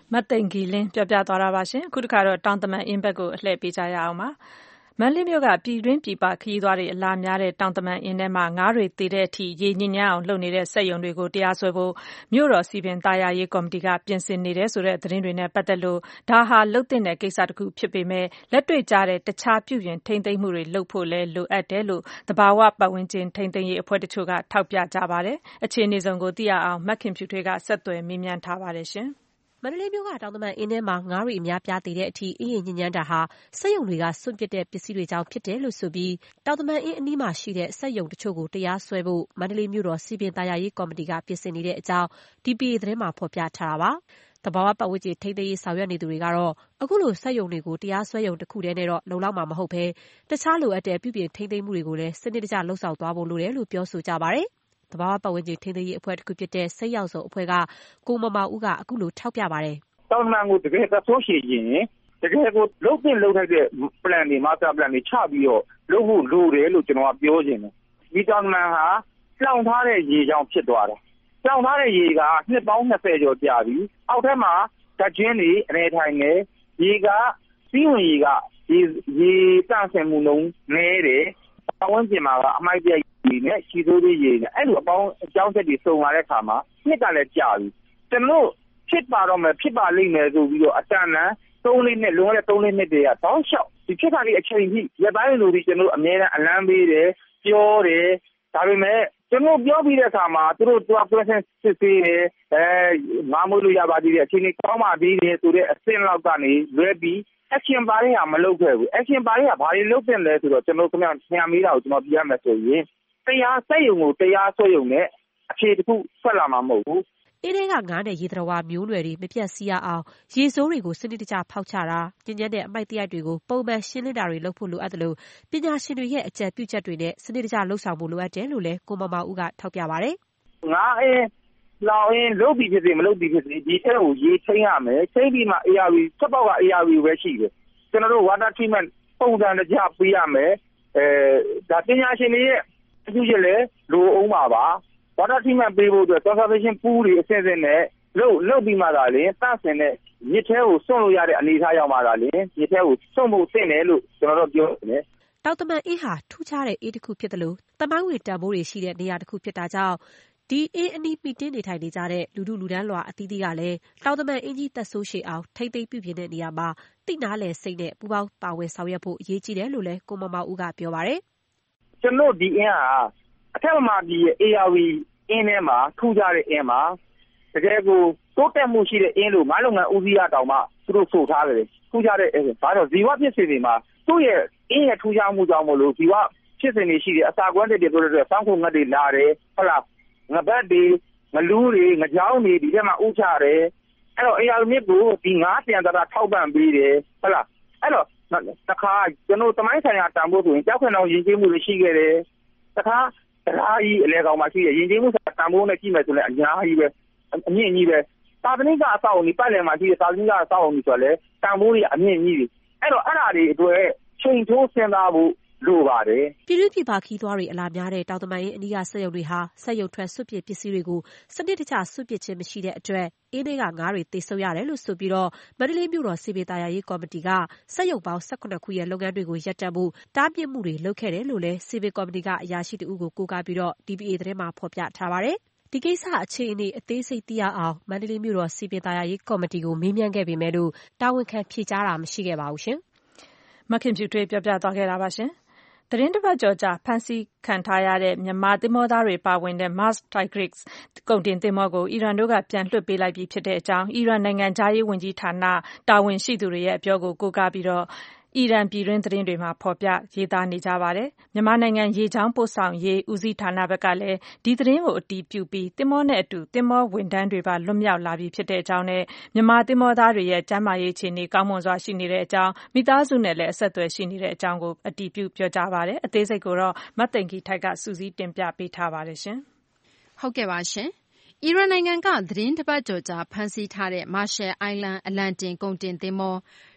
မသိင်္ဂီလင်းပြောပြသွားတာပါရှင်အခုတစ်ခါတော့တောင်တမန်အင်းဘက်ကိုအလှည့်ပေးကြရအောင်ပါမန္တလေးမြို့ကပြည်တွင်းပြည်ပခရီးသွားတွေအလာများတဲ့တောင်တမန်အင်းထဲမှာငါးတွေသေတဲ့အထိရေညစ်ညမ်းအောင်လုပ်နေတဲ့စက်ရုံတွေကိုတရားစွဲဖို့မြို့တော်စီပင်သားယာရေးကော်မတီကပြင်ဆင်နေတယ်ဆိုတဲ့သတင်းတွေနဲ့ပတ်သက်လို့ဒါဟာလှုပ်တဲ့ကိစ္စတစ်ခုဖြစ်ပေမဲ့လက်တွေ့ကျတဲ့တခြားပြုပြင်ထိန်းသိမ်းမှုတွေလုပ်ဖို့လည်းလိုအပ်တယ်လို့သဘာဝပတ်ဝန်းကျင်ထိန်းသိမ်းရေးအဖွဲ့တချို့ကထောက်ပြကြပါတယ်အခြေအနေစုံကိုသိရအောင်မခင်ဖြူထွေးကဆက်သွယ်မေးမြန်းထားပါတယ်ရှင်မန္တလေးမြို့ကတောင်တမန်အင်းထဲမှာငါးတွေအများပြားသေးတဲ့အထိအင်းရင်ညဉ့်ညမ်းတာဟာစက်ရုံတွေကစွန့်ပစ်တဲ့ပစ္စည်းတွေကြောင့်ဖြစ်တယ်လို့ဆိုပြီးတောင်တမန်အင်းအနီးမှာရှိတဲ့စက်ရုံတချို့ကိုတရားစွဲဖို့မန္တလေးမြို့တော်စီပင်သားယာရေးကော်မတီကပြင်ဆင်နေတဲ့အကြောင်း ဒီ ပီ အေ သတင်းမှာဖော်ပြထားတာပါသဘာဝပတ်ဝန်းကျင်ထိန်းသိမ်းရေးဆောင်ရွက်နေသူတွေကတော့အခုလိုစက်ရုံတွေကိုတရားစွဲရုံတစ်ခုတည်းနဲ့တော့လုံလောက်မှာမဟုတ်ဘဲတခြားလိုအပ်တဲ့ပြုပြင်ထိန်းသိမ်းမှုတွေကိုလည်းစနစ်တကျလှုပ်ဆောင်သွားဖို့လိုတယ်လို့ပြောဆိုကြပါတယ်သဘာဝပတ်ဝန်းကျင်ထိန်းသိမ်းရေးအဖွဲ့တစ်ခုဖြစ်တဲ့စိတ်ရောက်စုံအဖွဲ့ကကိုမမောင်ဦးကအခုလိုထောက်ပြပါတယ်တောင်တမန်ကိုတကယ်သက်ဆိုးရှည်ရင်တကယ်ကိုလုံးတင်လုံးထိုက်တဲ့ plan တွေ master plan တွေချပြီးတော့လုပ်ဖို့လိုတယ်လို့ကျွန်တော်ကပြောချင်တယ်ဒီတောင်တမန်ဟာလောင်ထားတဲ့ရေကြောင့်ဖြစ်သွားတာလောင်ထားတဲ့ရေကနှစ်ပေါင်း၂၀ကျော်ကြာပြီအောက်ထက်မှာဓာတ်ကျင်းတွေအနေထိုင်နေရေကစီးဝင်ရေကရေရေတန့်ဆင်မှုနှုန်းနည်းတယ်ပတ်ဝန်းကျင်မှာကအမိုက်ပြရေနဲ့ရှီဆိုးသေးရေနဲ့အဲ့လိုအပေါင်းအကြောင်းချက်တွေစုံလာတဲ့အခါမှာနှစ်ကလည်းကြာပြီကျွန်တော်ဖြစ်ပါတော့မယ်ဖြစ်ပါလိမ့်မယ်ဆိုပြီးတော့အတန်တန်သုံးလေးနှစ်လုံးဝသုံးလေးနှစ်တည်းကတောင်းလျှောက်ဒီဖြစ်တာဒီအချိန်ကြီးရပိုင်းလူတွေကျွန်တော်အများနဲ့အလန်းပေးတယ်ပြောတယ်ဒါပေမဲ့ကျွန်တော်ပြောပြီးတဲ့အခါမှာသူတို့တွား present စစ်သေးတယ်အဲငါမို့လို့ရပါသေးတယ်အချိန်ကြီးကောင်းပါသေးတယ်ဆိုတဲ့အဆင့်လောက်ကနေလွဲပြီး action ပါးတွေကမလုပ်ခဲ့ဘူး action ပါးတွေကဘာတွေလုပ်တင်လဲဆိုတော့ကျွန်တော်ခင်ဗျာဆရာမေးတာကိုကျွန်တော်ပြရမယ်ဆိုရင်တရားစက်ရုံကိုတရားဆွဲရုံနဲ့အခြေတစ်ခုဆက်လာမှာမဟုတ်ဘူးအင်းထဲကငါးနဲ့ရေသတ္တဝါမျိုးနွယ်တွေမပြတ်စီးရအောင်ရေဆိုးတွေကိုစနစ်တကျဖောက်ချတာညဉ့်ညမ်းတဲ့အမိုက်တရိုက်တွေကိုပုံမှန်ရှင်းလင်းတာတွေလုပ်ဖို့လိုအပ်တယ်လို့ပညာရှင်တွေရဲ့အကြံပြုချက်တွေနဲ့စနစ်တကျလှုပ်ဆောင်ဖို့လိုအပ်တယ်လို့လည်းကိုမမောင်ဦးကထောက်ပြပါတယ်ငါအင်းလောင်အင်းလုပ်ပြီးဖြစ်စေမလုပ်ပြီးဖြစ်စေဒီအဲ့ကိုရေချိန်ရမယ်ချိန်ပြီးမှ A R V စက်ပေါက်က A R V ပဲရှိတယ်ကျွန်တော်တို့ water treatment ပုံစံတကျပေးရမယ်အဲဒါပညာရှင်တွေရဲ့အကျိုးချက်လည်းလိုအောင်ပါပါwater treatment ပေးဖို့အတွက် conservation pool တွေအဆင့်ဆင့်နဲ့လုပ်လုပ်ပြီးမှသာလေတန့်စင်တဲ့မြစ်ထဲကိုစွန့်လို့ရတဲ့အနေအထားရောက်မှသာလေမြစ်ထဲကိုစွန့်ဖို့သင့်တယ်လို့ကျွန်တော်တို့ပြောတယ်တောင်တမန်အင်းဟာထူးခြားတဲ့အေးတစ်ခုဖြစ်တယ်လို့တမိုင်းဝင်တန်ဖိုးတွေရှိတဲ့နေရာတစ်ခုဖြစ်တာကြောင့်ဒီအင်းအနီးမိတင်းနေထိုင်နေကြတဲ့လူလူလူတန်းလွှာအသီးသီးကလည်းတောင်တမန်အင်းကြီးသက်ဆိုးရှည်အောင်ထိမ့်သိမ့်ပြုပြင်တဲ့နေရာမှာတိနားလေစိတ်နဲ့ပူပေါင်းပါဝင်ဆောင်ရွက်ဖို့အရေးကြီးတယ်လို့လည်းကိုမမောင်ဦးကပြောပါတယ်ကျွန်တော်ဒီအင်းဟာအထက်မှာဒီ A R V အင်းထဲမှာထူးခြားတဲ့အင်းမှာတကယ်ကိုတိုးတက်မှုရှိတဲ့အင်းလို့ငါးလုပ်ငန်းဦးစီးရတောင်မှသူတို့ဆိုထားတယ်ထူးခြားတဲ့အင်းဘာလို့ဇီဝဖြစ်စဉ်တွေမှာသူ့ရဲ့အင်းရဲ့ထူးခြားမှုကြောင့်မလို့ဇီဝဖြစ်စဉ်တွေရှိတယ်အစာကွမ်းတွေတို့တွေစောင်းခုံငတ်တွေလာတယ်ဟုတ်လားငပတ်တွေငလူးတွေငကြောင်းတွေဒီထဲမှာဥချတယ်အဲ့တော့ A R V မြစ်ကိုဒီငါးပြန်တာထောက်ပံ့ပေးတယ်ဟုတ်လားအဲ့တော့တခါကျွန်တော်တမိုင်းဆိုင်ရာတန်ဖိုးဆိုရင်ကြောက်ခွင့်အောင်ယဉ်ကျေးမှုတွေရှိခဲ့တယ်တခါတရားကြီးအလဲကောင်မှရှိရရင်ချင်းမှုတန်ဖိုးနဲ့ကြည့်မယ်ဆိုလည်းအများကြီးပဲအမြင့်ကြီးပဲသာသနိကအဆောက်အုံဒီပတ်လည်မှာရှိတဲ့သာသနိကအဆောက်အုံဒီဆိုလည်းတန်ဖိုးတွေအမြင့်ကြီးတွေအဲ့တော့အဲ့ဓာတွေအတွက်ချိန်ထိုးစဉ်းစားဖို့လိုပါတယ်ပြည်တွင်းပြည်ပခီးသွားတွေအလားများတဲ့တောင်တမန်ရဲ့အနီးကစက်ရုံတွေဟာစက်ရုံထွက်စွန့်ပစ်ပစ္စည်းတွေကိုစနစ်တကျစွန့်ပစ်ခြင်းမရှိတဲ့အတွက်အင်းထဲကငါးတွေသေဆုံးရတယ်လို့ဆိုပြီးတော့မန္တလေးမြို့တော်စီပင်သာယာရေးကော်မတီကစက်ရုံပေါင်း၁၇ခုရဲ့လုပ်ငန်းတွေကိုရပ်တန့်ဖို့တားမြစ်မှုတွေလုပ်ခဲ့တယ်လို့လည်းစီပင်ကော်မတီကအရာရှိတဦးကိုကိုးကားပြီးတော့ ဒီ ပီ အေ သတင်းမှာဖော်ပြထားပါတယ်ဒီကိစ္စအခြေအနေအသေးစိတ်သိရအောင်မန္တလေးမြို့တော်စီပင်သာယာရေးကော်မတီကိုမေးမြန်းခဲ့ပေမဲ့လို့တာဝန်ခံဖြေကြားတာမရှိခဲ့ပါဘူးရှင်မခင်ဖြူထွေးပြောပြသွားခဲ့တာပါရှင်သီတင်းတစ်ပတ်ကျော်ကြာဖမ်းဆီးခံထားရတဲ့မြန်မာသင်္ဘောသားတွေပါဝင်တဲ့ Maersk Tigris ကုန်တင်သင်္ဘောကိုအီရန်တို့ကပြန်လွှတ်ပေးလိုက်ပြီဖြစ်တဲ့အကြောင်းအီရန်နိုင်ငံခြားရေးဝန်ကြီးဌာနတာဝန်ရှိသူတွေရဲ့အပြောကိုကိုးကားပြီးတော့အီရန်ပြည်တွင်းသတင်းတွေမှာဖော်ပြရေးသားနေကြပါတယ်။မြန်မာနိုင်ငံရေကြောင်းပို့ဆောင်ရေးဦးစီးဌာနဘက်ကလည်းဒီသတင်းကိုအတည်ပြုပြီးသင်္ဘောနဲ့အတူသင်္ဘောဝန်ထမ်းတွေပါလွတ်မြောက်လာပြီဖြစ်တဲ့အကြောင်းနဲ့မြန်မာသင်္ဘောသားတွေရဲ့ကျန်းမာရေးအခြေအနေကောင်းမွန်စွာရှိနေတဲ့အကြောင်းမိသားစုနဲ့လည်းအဆက်အသွယ်ရှိနေတဲ့အကြောင်းကိုအတည်ပြုပြောကြားပါတယ်။အသေးစိတ်ကိုတော့မသိင်္ဂီထိုက်ကစူးစီးတင်ပြပေးထားပါတယ်ရှင်။ဟုတ်ကဲ့ပါရှင်။အီရန်နိုင်ငံကသတင်းတစ်ပတ်ကျော်ကြာဖမ်းဆီးထားတဲ့ Marshall Island အလံတင်ကုန်တင်သင်္ဘော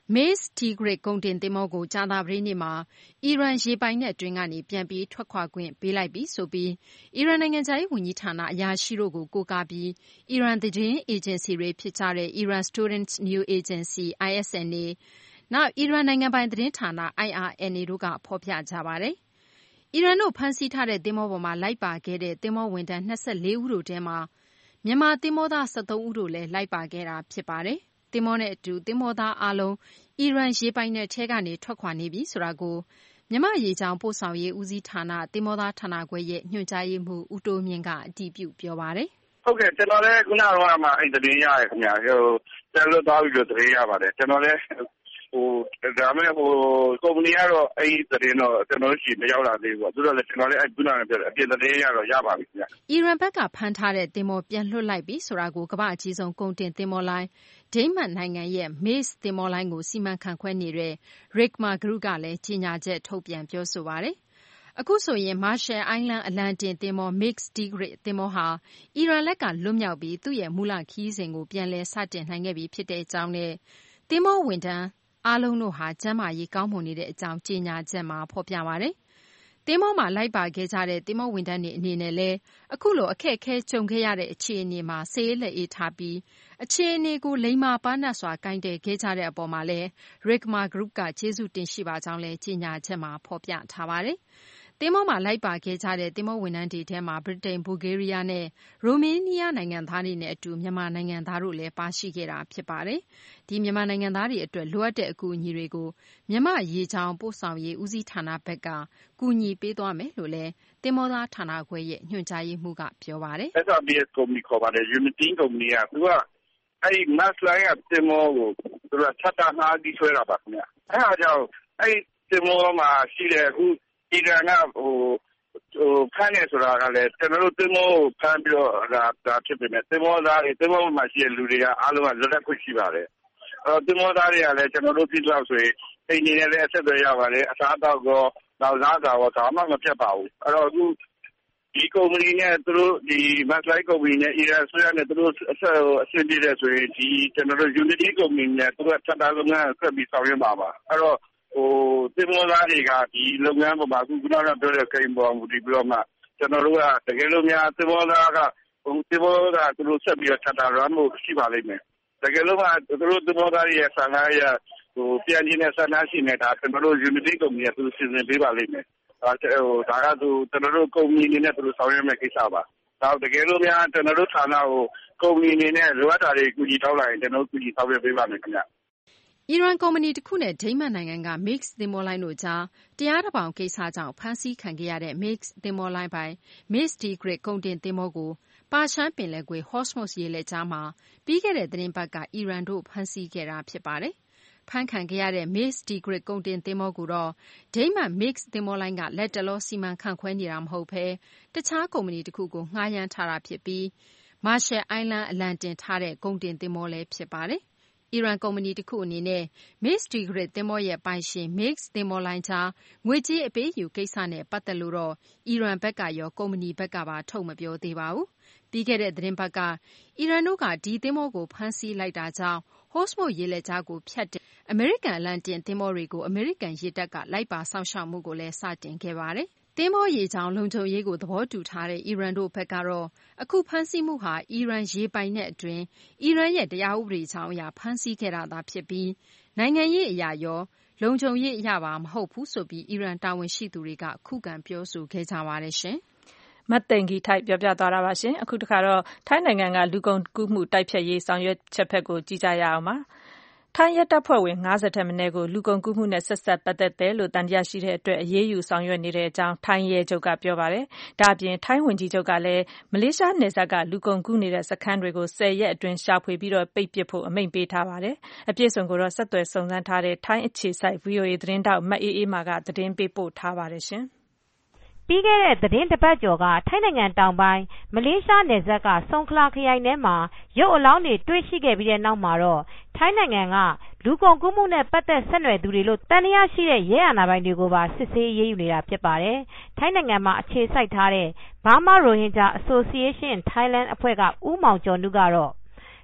Mace Tigris ကုန်တင်သင်္ဘောကိုကြာသပတေးနေ့မှာအီရန်ရေပိုင်နက်အတွင်းကနေပြန်ပြီးထွက်ခွာခွင့်ပေးလိုက်ပြီဆိုပြီးအီရန်နိုင်ငံခြားရေးဝန်ကြီးဌာနအရာရှိတို့ကိုကိုးကားပြီးအီရန်သတင်းအေဂျင်စီတွေဖြစ်ကြတဲ့ Iran Student News Agency I S N A နောက်အီရန်နိုင်ငံပိုင်သတင်းဌာန I R N A တို့ကဖော်ပြကြပါတယ်။အီရန်တို့ဖမ်းဆီးထားတဲ့သင်္ဘောပေါ်မှာလိုက်ပါခဲ့တဲ့သင်္ဘောဝန်ထမ်း၂၄ဦးတို့ထဲမှာမြန်မာသင်္ဘောသား၁၃ဦးတို့လည်းလိုက်ပါခဲ့တာဖြစ်ပါတယ်။သင်္ဘောနဲ့အတူသင်္ဘောသားအားလုံးအီရန်ရေပိုင်နက်ထဲကနေထွက်ခွာနေပြီဆိုတာကိုမြန်မာရေကြောင်းပို့ဆောင်ရေးဦးစီးဌာနသင်္ဘောသားဌာနခွဲရဲ့ညွှန်ကြားရေးမှူးဦးတိုးမြင့်ကအတည်ပြုပြောပါတယ်။ဟုတ်ကဲ့ကျွန်တော်လည်းခုနကတော့မှအဲ့သတင်းရရခင်ဗျာဟိုတယ်လို့သွားပြီးတော့သတင်းရပါတယ်ကျွန်တော်လည်းဟိုဒါမဲ့ဟိုကုမ္ပဏီကတော့အဲ့ဒီသတင်းတော့ကျွန်တော်ရှိမရောက်လာသေးဘူးပေါ့သူတို့လည်းကျွန်တော်လည်းအဲ့ခုနကပြောအပြင်သတင်းရတော့ရပါပြီခင်ဗျာအီရန်ဘက်ကဖမ်းထားတဲ့သင်္ဘောပြန်လွှတ်လိုက်ပြီဆိုတာကိုကမ္ဘာအကြီးဆုံးကုန်တင်သင်္ဘောလိုင်းဒိန်းမတ်နိုင်ငံရဲ့ Mace သင်္ဘောလိုင်းကိုစီမံခန့်ခွဲနေတဲ့ Rigma Group ကလည်းကြေညာချက်ထုတ်ပြန်ပြောဆိုပါတယ်အခုဆိုရင် Marshall Island အလံတင်သင်္ဘော Mace Tigris သင်္ဘောဟာအီရန်လက်ကလွတ်မြောက်ပြီးသူ့ရဲ့မူလခရီးစဉ်ကိုပြန်လည်စတင်နိုင်ခဲ့ပြီဖြစ်တဲ့အကြောင်းနဲ့သင်္ဘောဝန်ထမ်းအားလုံးတို့ဟာကျန်းမာရေးကောင်းမွန်နေတဲ့အကြောင်းကြေညာချက်မှာဖော်ပြပါတယ်။သင်္ဘောမှာလိုက်ပါခဲ့ကြတဲ့သင်္ဘောဝန်ထမ်းတွေအနေနဲ့လည်းအခုလိုအခက်အခဲကြုံခဲ့ရတဲ့အခြေအနေမှာစိတ်လက်အေးထားပြီးအခြေအနေကိုလိမ္မာပါးနပ်စွာကိုင်တွယ်ခဲ့ကြတဲ့အပေါ်မှာလည်း Rigma Group ကကျေးဇူးတင်ရှိပါကြောင်းလည်းကြေညာချက်မှာဖော်ပြထားပါတယ်။သင်္ဘောမှာလိုက်ပါခဲ့ကြတဲ့သင်္ဘောဝန်ထမ်းတွေထဲမှာဗြိတိန်၊ဘူလ်ဂေးရီးယားနဲ့ရိုမေးနီးယားနိုင်ငံသားတွေနဲ့အတူမြန်မာနိုင်ငံသားတို့လည်းပါရှိခဲ့တာဖြစ်ပါတယ်။ဒီမြန်မာနိုင်ငံသားတွေအတွက်လိုအပ်တဲ့အကူအညီတွေကိုမြန်မာရေကြောင်းပို့ဆောင်ရေးဦးစီးဌာနဘက်ကကူညီပေးသွားမယ်လို့လည်းသင်္ဘောသားဌာနခွဲရဲ့ညွှန်ကြားရေးမှူးကပြောပါတယ်။ S R B S ကုမ္ပဏီခေါ်ပါတယ် Unity ကုမ္ပဏီကသူကအဲ့ဒီ Mass Line ကသင်္ဘောကိုသူကထပ်တာငှားပြီးဆွဲတာပါခင်ဗျ။အဲ့ဒါကြောင့်အဲ့ဒီသင်္ဘောမှာရှိတဲ့အခုအီရန်ကဟိုဟိုဖမ်းနေဆိုတာကလည်းကျွန်တော်တို့သင်္ဘောကိုဖမ်းပြီးတော့ဒါဒါဖြစ်ပေမဲ့သင်္ဘောသားတွေသင်္ဘောမှာရှိတဲ့လူတွေကအားလုံးကလွတ်လပ်ခွင့်ရှိပါတယ်။အဲ့တော့သင်္ဘောသားတွေကလည်းကျွန်တော်တို့ပြည်သွားဆိုရင်အိမ်နေနဲ့လည်းအဆက်အသွယ်ရပါတယ်အစားအသောက်ကောနောက်စားတာကောဒါမှမပြတ်ပါဘူး။အဲ့တော့အခုဒီကုမ္ပဏီနဲ့သူတို့ဒီ Maslay ကုမ္ပဏီနဲ့အီရန်ဆွေးရနဲ့သူတို့အဆက်အဆင်ပြေတဲ့ဆိုရင်ဒီကျွန်တော်တို့ Unity ကုမ္ပဏီနဲ့သူတို့ထပ်တာလုပ်ငန်းဆက်ပြီးဆောင်ရွက်ပါပါ။အဲ့တော့ဟိုသင်္ဘောသားတွေကဒီလုပ်ငန်းပေါ်မှာအခုခုနကပြောတဲ့ကိန်းပေါ်မူတည်ပြီးတော့မှကျွန်တော်တို့ကတကယ်လို့များသင်္ဘောသားကဟိုသင်္ဘောကသူတို့ဆက်ပြီးတော့ထပ်တာရမ်းဖို့ရှိပါလိမ့်မယ်တကယ်လို့မှသူတို့သင်္ဘောသားတွေရဲ့ဆန္ဒရဟိုပြန်ရင်းနဲ့ဆန္ဒရှိနေတာကျွန်တော်တို့ Unity ကုမ္ပဏီကသူစီစဉ်ပေးပါလိမ့်မယ်ဒါဟိုဒါကသူကျွန်တော်တို့ကုမ္ပဏီအနေနဲ့သူတို့ဆောင်ရွက်မဲ့ကိစ္စပါဒါတကယ်လို့များကျွန်တော်တို့ဌာနကိုကုမ္ပဏီအနေနဲ့လိုအပ်တာတွေကူညီထောက်လိုက်ရင်ကျွန်တော်တို့ကူညီဆောင်ရွက်ပေးပါမယ်ခင်ဗျအီရန်ကုမ္ပဏီတစ်ခုနဲ့ဒိန်းမတ်နိုင်ငံက Max သင်္ဘောလိုင်းတို့ကြားတရားတဘောင်ကိစ္စကြောင့်ဖမ်းဆီးခံခဲ့ရတဲ့ Max သင်္ဘောလိုင်းပိုင် Mace Tigris ကုန်တင်သင်္ဘောကိုပါရှန်ပင်လယ်ကွေ့ Hormuz ရေလက်ကြားမှာပြီးခဲ့တဲ့သတင်းပတ်ကအီရန်တို့ဖမ်းဆီးခဲ့တာဖြစ်ပါတယ်။ဖမ်းခံခဲ့ရတဲ့ Mace Tigris ကုန်တင်သင်္ဘောကိုတော့ဒိန်းမတ် Max သင်္ဘောလိုင်းကလက်တလောစီမံခန့်ခွဲနေတာမဟုတ်ဘဲတခြားကုမ္ပဏီတစ်ခုကိုငှားရမ်းထားတာဖြစ်ပြီး Marshall Island အလံတင်ထားတဲ့ကုန်တင်သင်္ဘောလည်းဖြစ်ပါတယ်။အီရန်ကုမ္ပဏီတစ်ခုအနေနဲ့ Mace Tigris သင်္ဘောရဲ့ပိုင်ရှင် Max သင်္ဘောလိုင်းကြားငွေကြေးအပေးယူကိစ္စနဲ့ပတ်သက်လို့တော့အီရန်ဘက်ကရောကုမ္ပဏီဘက်ကပါထုတ်မပြောသေးပါဘူး။ပြီးခဲ့တဲ့သတင်းပတ်ကအီရန်တို့ကဒီသင်္ဘောကိုဖမ်းဆီးလိုက်တာကြောင့် Hormuz ရေလက်ကြားကိုဖြတ်တဲ့အမေရိကန်အလံတင်သင်္ဘောတွေကိုအမေရိကန်ရေတပ်ကလိုက်ပါစောင့်ရှောက်မှုကိုလည်းစတင်ခဲ့ပါတယ်။သင်္ဘောရေကြောင်းလုံခြုံရေးကိုသဘောတူထားတဲ့အီရန်တို့ဘက်ကတော့အခုဖမ်းဆီးမှုဟာအီရန်ရေပိုင်နက်အတွင်းအီရန်ရဲ့တရားဥပဒေကြောင်းအရဖမ်းဆီးခဲ့တာသာဖြစ်ပြီးနိုင်ငံရေးအရာရောလုံခြုံရေးအရာပါမဟုတ်ဘူးဆိုပြီးအီရန်တာဝန်ရှိသူတွေကခုခံပြောဆိုခဲ့ကြပါတယ်ရှင်။မတ်သိန်ကြီးထိုက်ပြောပြသွားတာပါရှင်။အခုတခါတော့ထိုင်းနိုင်ငံကလူကုန်ကူးမှုတိုက်ဖျက်ရေးဆောင်ရွက်ချက်ဘက်ကိုကြည့်ကြရအောင်ပါ။ထိုင်းရဲတပ်ဖွဲ့ဝင်၅၀ထက်မနည်းကိုလူကုန်ကူးမှုနဲ့ဆက်စပ်ပတ်သက်တယ်လို့တန်တရားရှိတဲ့အတွက်အရေးယူဆောင်ရွက်နေတဲ့အကြောင်းထိုင်းရဲချုပ်ကပြောပါတယ်။ဒါ့အပြင်ထိုင်းဝန်ကြီးချုပ်ကလည်းမလေးရှားနယ်စပ်ကလူကုန်ကူးနေတဲ့စခန်းတွေကိုဆယ်ရက်အတွင်းရှာဖွေပြီးတော့ပိတ်ပစ်ဖို့အမိန့်ပေးထားပါတယ်။အပြည့်စုံကိုတော့ဆက်သွယ်စုံစမ်းထားတဲ့ထိုင်းအခြေစိုက် V O A သတင်းတောက်မအေးအေးမာကသတင်းပေးပို့ထားပါတယ်ရှင်။ပြီးခဲ့တဲ့သတင်းတစ်ပတ်ကျော်ကထိုင်းနိုင်ငံတောင်ပိုင်းမလေးရှားနယ်စပ်ကဆုံခလာခရိုင်ထဲမှာရုပ်အလောင်းတွေတွေ့ရှိခဲ့ပြီးတဲ့နောက်မှာတော့ထိုင်းနိုင်ငံကလူကုန်ကူးမှုနဲ့ပတ်သက်ဆက်နွယ်သူတွေလို့တန်တရားရှိတဲ့ရဲအာဏာပိုင်တွေကိုပါစစ်ဆေးရေးယူနေတာဖြစ်ပါတယ်။ထိုင်းနိုင်ငံမှာအခြေစိုက်ထားတဲ့ Burma Rohingya Association Thailand အဖွဲ့ကဦးမောင်ကျော်နုကတော့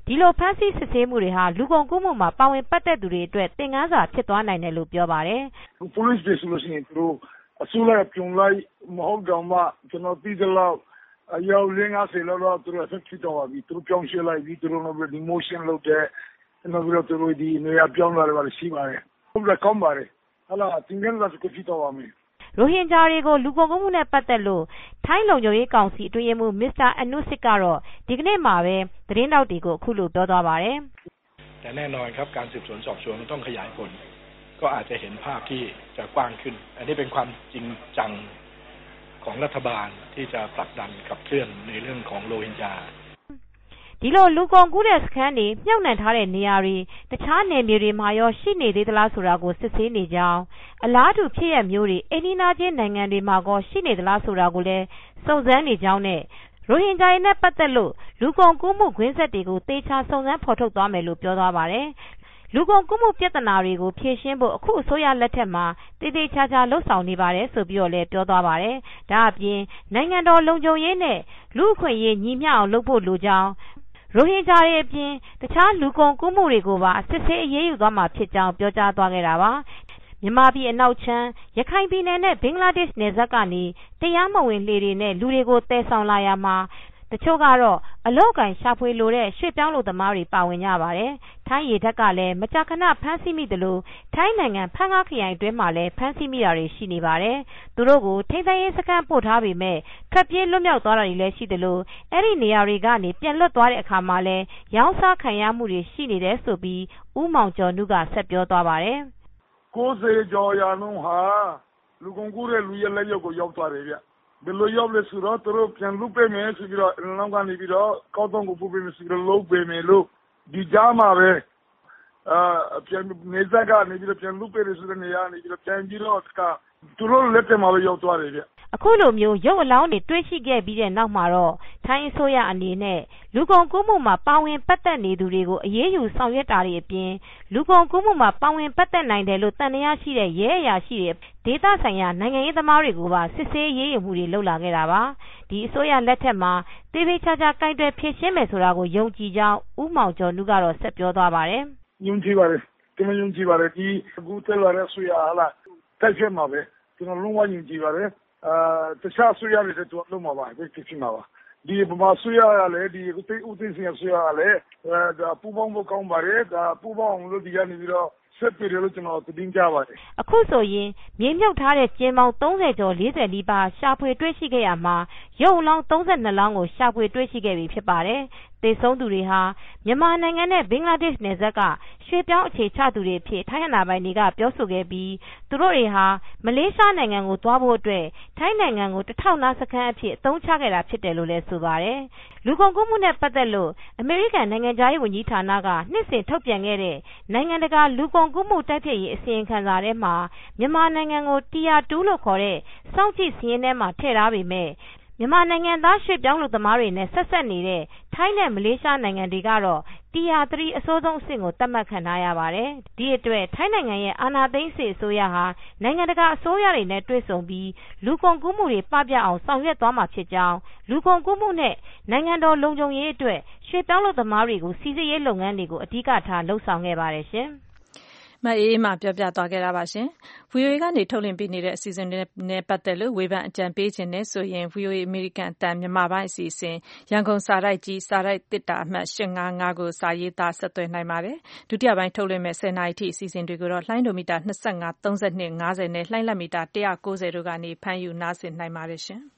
ဒီလိုဖမ်းဆီးစစ်ဆေးမှုတွေဟာလူကုန်ကူးမှုမှာပါဝင်ပတ်သက်သူတွေအတွက်သင်ခန်းစာဖြစ်သွားနိုင်တယ်လို့ပြောပါတယ်။ Police တွေဆိုလို့ရှိရင်သူတို့အစိုးရပြုံလိုက်မဟုတ်တော့မှကျွန်တော်သိသလောက်အယောက်လေးငါးဆယ်လောက်တော့သူတို့ဆက်ဖြစ်တော့ပြီသူတို့ပြောင်းရွှေ့လိုက်ပြီးသူတို့တော့ဒီ motion လုပ်တဲ့နောက်ပြီးတော့သူတို့ဒီနေရာပြောင်းလာတယ်ပါရှိပါတယ်ဟုတ်တယ်ကောင်းပါတယ်ဟာလာသင်္ကန်းကစကဖြစ်တော့ပါမယ်ရိုဟင်ဂျာတွေကိုလူကုန်ကူးမှုနဲ့ပတ်သက်လို့ထိုင်းလုံခြုံရေးကောင်စီအတွင်းရေးမှူးမစ္စတာအနုစစ်ကတော့ဒီကနေ့မှာပဲသတင်းတောက်တွေကိုအခုလိုပြောသွားပါတယ်แต่แน่นอนครับการสืบสวนสอบสวนต้องขยายผลก็อาจจะเห็นภาพที่จะกว้างขึ้นอันนี้เป็นความจริงจังของรัฐบาลที่จะผลักดันขับเคลื่อนในเรื่องของโรฮิงญาဒီလိုလူကုန်ကူးတဲ့စခန်းတွေမြုပ်နှံထားတဲ့နေရာတွေတခြားနယ်မြေတွေမှာရောရှိနေသေးသလားဆိုတာကိုစစ်ဆေးနေကြောင်းအလားတူဖြစ်ရမျိုးတွေအိန္ဒိယချင်းနိုင်ငံတွေမှာကောရှိနေသလားဆိုတာကိုလည်းစုံစမ်းနေကြောင်းနဲ့ရိုဟင်ဂျာတွေနဲ့ပတ်သက်လို့လူကုန်ကူးမှုခွင်းဆက်တွေကိုသေချာစုံစမ်းဖော်ထုတ်သွားမယ်လို့ပြောသွားပါတယ်လူကုန်ကူးမှုပြဿနာတွေကိုဖြေရှင်းဖို့အခုအစိုးရလက်ထက်မှာတည်တည်ချာချာလှုပ်ဆောင်နေပါတယ်ဆိုပြီးတော့လည်းပြောသွားပါတယ်ဒါအပြင်နိုင်ငံတော်လုံခြုံရေးနဲ့လူ့အခွင့်အရေးညီမျှအောင်လုပ်ဖို့လိုကြောင်းရိုဟင်ဂျာတွေအပြင်တခြားလူကုန်ကူးမှုတွေကိုပါစစ်ဆေးအရေးယူသွားမှာဖြစ်ကြောင်းပြောကြားသွားခဲ့တာပါမြန်မာပြည်အနောက်ချမ်းရခိုင်ပြည်နယ်နဲ့ဘင်္ဂလားဒေ့ရှ်နယ်စပ်ကနေတရားမဝင်လှေတွေနဲ့လူတွေကိုတည်ဆောင်လာရမှာတချို့ကတော့အလောက်ကန်ရှာဖွေလိုတဲ့ရွှေ့ပြောင်းလူသမားတွေပါဝင်ကြပါတယ်ထိုင်းရေတပ်ကလည်းမကြာခဏဖမ်းဆီးမိတယ်လို့ထိုင်းနိုင်ငံဖန်ငါခရိုင်အတွင်းမှာလည်းဖမ်းဆီးမိတာတွေရှိနေပါတယ်သူတို့ကိုထိန်းသိမ်းရေးစခန်းပို့ထားပေမဲ့ထွက်ပြေးလွတ်မြောက်သွားတာတွေလည်းရှိတယ်လို့အဲ့ဒီနေရာတွေကနေပြန်လွတ်သွားတဲ့အခါမှာလည်းရောင်းစားခံရမှုတွေရှိနေတယ်ဆိုပြီးဦးမောင်ကျော်နုကဆက်ပြောသွားပါတယ်ကိုယ်စေကျော်ရနုဟာလူကုန်ကူးတဲ့လူရဲ့လက်ရုပ်ကိုရောက်သွားတယ်ဗျဘယ်လိုရောက်လဲဆိုတော့သူတို့ပြန်လွတ်ပေးမယ်ဆိုပြီးတော့နောက်ကနေပြီးတော့ကောက်တော့ကိုပို့ပေးမယ်ဆိုပြီးတော့လုပ်ပေးမယ်လို့ဒီကြားမှာပဲအာပြန်နေစက်ကနေပြီးတော့ပြန်လွတ်ပေးရဆိုတဲ့နေရာနေပြီးတော့ပြန်ပြီးတော့ကသူတို့လက်ထက်မှာပဲရောက်သွားတယ်ဗျအခုလိုမျိုးရုပ်အလောင်းတွေတွေ့ရှိခဲ့ပြီးတဲ့နောက်မှာတော့ထိုင်းအစိုးရအနေနဲ့လူကုန်ကူးမှုမှာပါဝင်ပတ်သက်နေသူတွေကိုအရေးယူဆောင်ရွက်တာတွေအပြင်လူကုန်ကူးမှုမှာပါဝင်ပတ်သက်နိုင်တယ်လို့တန်တရားရှိတဲ့ရဲအရာရှိတွေဒေသဆိုင်ရာနိုင်ငံရေးသမားတွေကိုပါစစ်ဆေးရေးယူမှုတွေလုပ်လာခဲ့တာပါဒီအစိုးရလက်ထက်မှာတေးသေးချာချာကိုင်တွယ်ဖြေရှင်းမယ်ဆိုတာကိုယုံကြည်ကြောင်းဦးမောင်ကျော်နုကတော့ဆက်ပြောသွားပါတယ်ယုံကြည်ပါတယ်ကျွန်တော်ယုံကြည်ပါတယ်ဒီအခုတက်လာတဲ့ဆွေရဟာလားတိုက်ချက်မှာပဲကျွန်တော်လုံးဝယုံကြည်ပါတယ်အာတခြားဆွေရတွေတော့လုံးဝပါပဲဖြစ်ဖြစ်မှာပါဒီပမာဆွေရကလည်းဒီဦးသိဦးသိစင်ဆွေရကလည်းဒါပူပေါင်းဖို့ကောင်းပါတယ်ဒါပူပေါင်းလို့ဒီကနေပြီးတော့ဆက်ပြီးတော့ကျွန်တော်တင်ပြပါတယ်အခုဆိုရင်မြေမြုပ်ထားတဲ့ကျင်းပေါင်းသုံးဆယ်ကျော်လေးဆယ်နီးပါးရှာဖွေတွေ့ရှိခဲ့ရမှာရုပ်အလောင်းသုံးဆယ်နှစ်လောင်းကိုရှာဖွေတွေ့ရှိခဲ့ပြီဖြစ်ပါတယ်သေဆုံးသူတွေဟာမြန်မာနိုင်ငံနဲ့ဘင်္ဂလားဒေ့ရှ်နယ်စပ်ကရွှေပြောင်းအခြေချသူတွေဖြစ်ထိုင်းအာဏာပိုင်တွေကပြောဆိုခဲ့ပြီးသူတို့တွေဟာမလေးရှားနိုင်ငံကိုသွားဖို့အတွက်ထိုင်းနိုင်ငံကိုတထောက်နာစခန်းအဖြစ်အသုံးချခဲ့တာဖြစ်တယ်လို့လည်းဆိုပါတယ်လူကုန်ကူးမှုနဲ့ပတ်သက်လို့အမေရိကန်နိုင်ငံသားရေးဝန်ကြီးဌာနကနှစ်စဉ်ထုတ်ပြန်ခဲ့တဲ့နိုင်ငံတကာလူကုန်ကူးမှုတိုက်ဖျက်ရေးအစီရင်ခံစာထဲမှာမြန်မာနိုင်ငံကို Tier တူလို့ခေါ်တဲ့စောင့်ကြည့်စာရင်းထဲမှာထည့်ထားပေမဲ့မြန်မာနိုင်ငံသားရွှေ့ပြောင်းလူသမားတွေနဲ့ဆက်ဆက်နေတဲ့ထိုင်းနဲ့မလေးရှားနိုင်ငံတွေကတော့ Tier စามအဆိုးဆုံးအဆင့်ကိုသတ်မှတ်ခံထားရပါတယ်။ဒီအတွက်ထိုင်းနိုင်ငံရဲ့အာဏာသိမ်းစစ်အစိုးရဟာနိုင်ငံတကာအစိုးရတွေနဲ့တွေ့ဆုံပြီးလူကုန်ကူးမှုတွေပပျောက်အောင်ဆောင်ရွက်သွားမှာဖြစ်ကြောင်းလူကုန်ကူးမှုနဲ့နိုင်ငံတော်လုံခြုံရေးအတွက်ရွှေ့ပြောင်းလူသမားတွေကိုစီစစ်ရေးလုပ်ငန်းတွေကိုအဓိကထားလှုပ်ဆောင်ခဲ့ပါတယ်ရှင်။မအေးမှပြောပြသွားခဲ့တာပါရှင်။ဗီအိုအေကနေထုတ်လွှင့်ပေးနေတဲ့အစီအစဉ်တွေနဲ့ပတ်သက်လို့ဝေဖန်အကြံပေးခြင်းနဲ့ဆိုရင် ဗီအိုအေအမေရိကန်အသံမြန်မာပိုင်းအစီအစဉ်ရန်ကုန်စာတိုက်ကြီးစာတိုက်တစ်တာအမှတ်၈၅၅ကိုစာရေးသားဆက်သွယ်နိုင်ပါတယ်။ဒုတိယပိုင်းထုတ်လွှင့်မဲ့ဆယ်နာရီထိအစီအစဉ်တွေကိုတော့လှိုင်းဒိုမီတာ၂၅ ၃၂ ၅၀နဲ့လှိုင်းလက်မီတာ၁၉၀တို့ကနေဖမ်းယူနားဆင်နိုင်ပါတယ်ရှင်။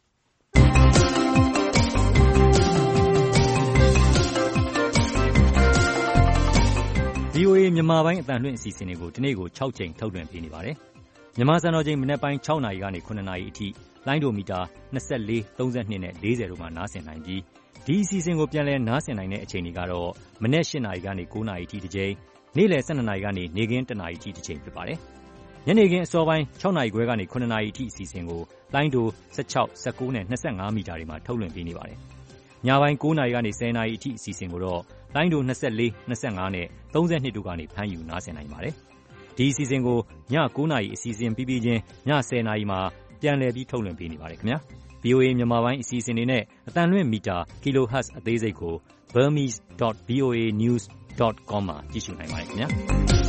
ဗီအိုအေမြန်မာပိုင်းအသံလွှင့်အစီအစဉ်တွေကိုဒီနေ့ကို၆ချိန်ထုတ်လွှင့်ပေးနေပါတယ်။မြန်မာစံတော်ချိန်မနက်ပိုင်း၆နာရီကနေ၇နာရီအထိလိုင်းဒိုမီတာ၂၄ ၃၂နဲ့၄၀တို့မှာနားဆင်နိုင်ပြီးဒီအစီအစဉ်ကိုပြန်လည်နားဆင်နိုင်တဲ့အချိန်တွေကတော့မနက်၈နာရီကနေ၉နာရီအထိတစ်ချိန်နေ့လယ်၁၂နာရီကနေနေ့ခင်း၁နာရီအထိတစ်ချိန်ဖြစ်ပါတယ်။ညနေခင်းအစောပိုင်း၆နာရီခွဲကနေ၇နာရီအထိအစီအစဉ်ကိုလိုင်းဒို၁၆ ၁၉နဲ့၂၅မီတာတွေမှာထုတ်လွှင့်ပေးနေပါတယ်။ညပိုင်း၉နာရီကနေ၁၀နာရီအထိအစီအစဉ်ကိုတော့လိုင်းဒို၂၄ ၂၅နဲ့၃၂တို့ကနေဖမ်းယူနားဆင်နိုင်ပါတယ်။ဒီအစီအစဉ်ကိုည၉နာရီအစီအစဉ်ပြီးပြီးချင်းည၁၀နာရီမှာပြန်လည်ပြီးထုတ်လွှင့်ပေးနေပါတယ်ခင်ဗျာ။ဗီအိုအေမြန်မာပိုင်းအစီအစဉ်တွေနဲ့အသံလွှင့်မီတာ Kilohertz အသေးစိတ်ကို burmese dot v o a news dot com မှာကြည့်ရှုနိုင်ပါတယ်ခင်ဗျာ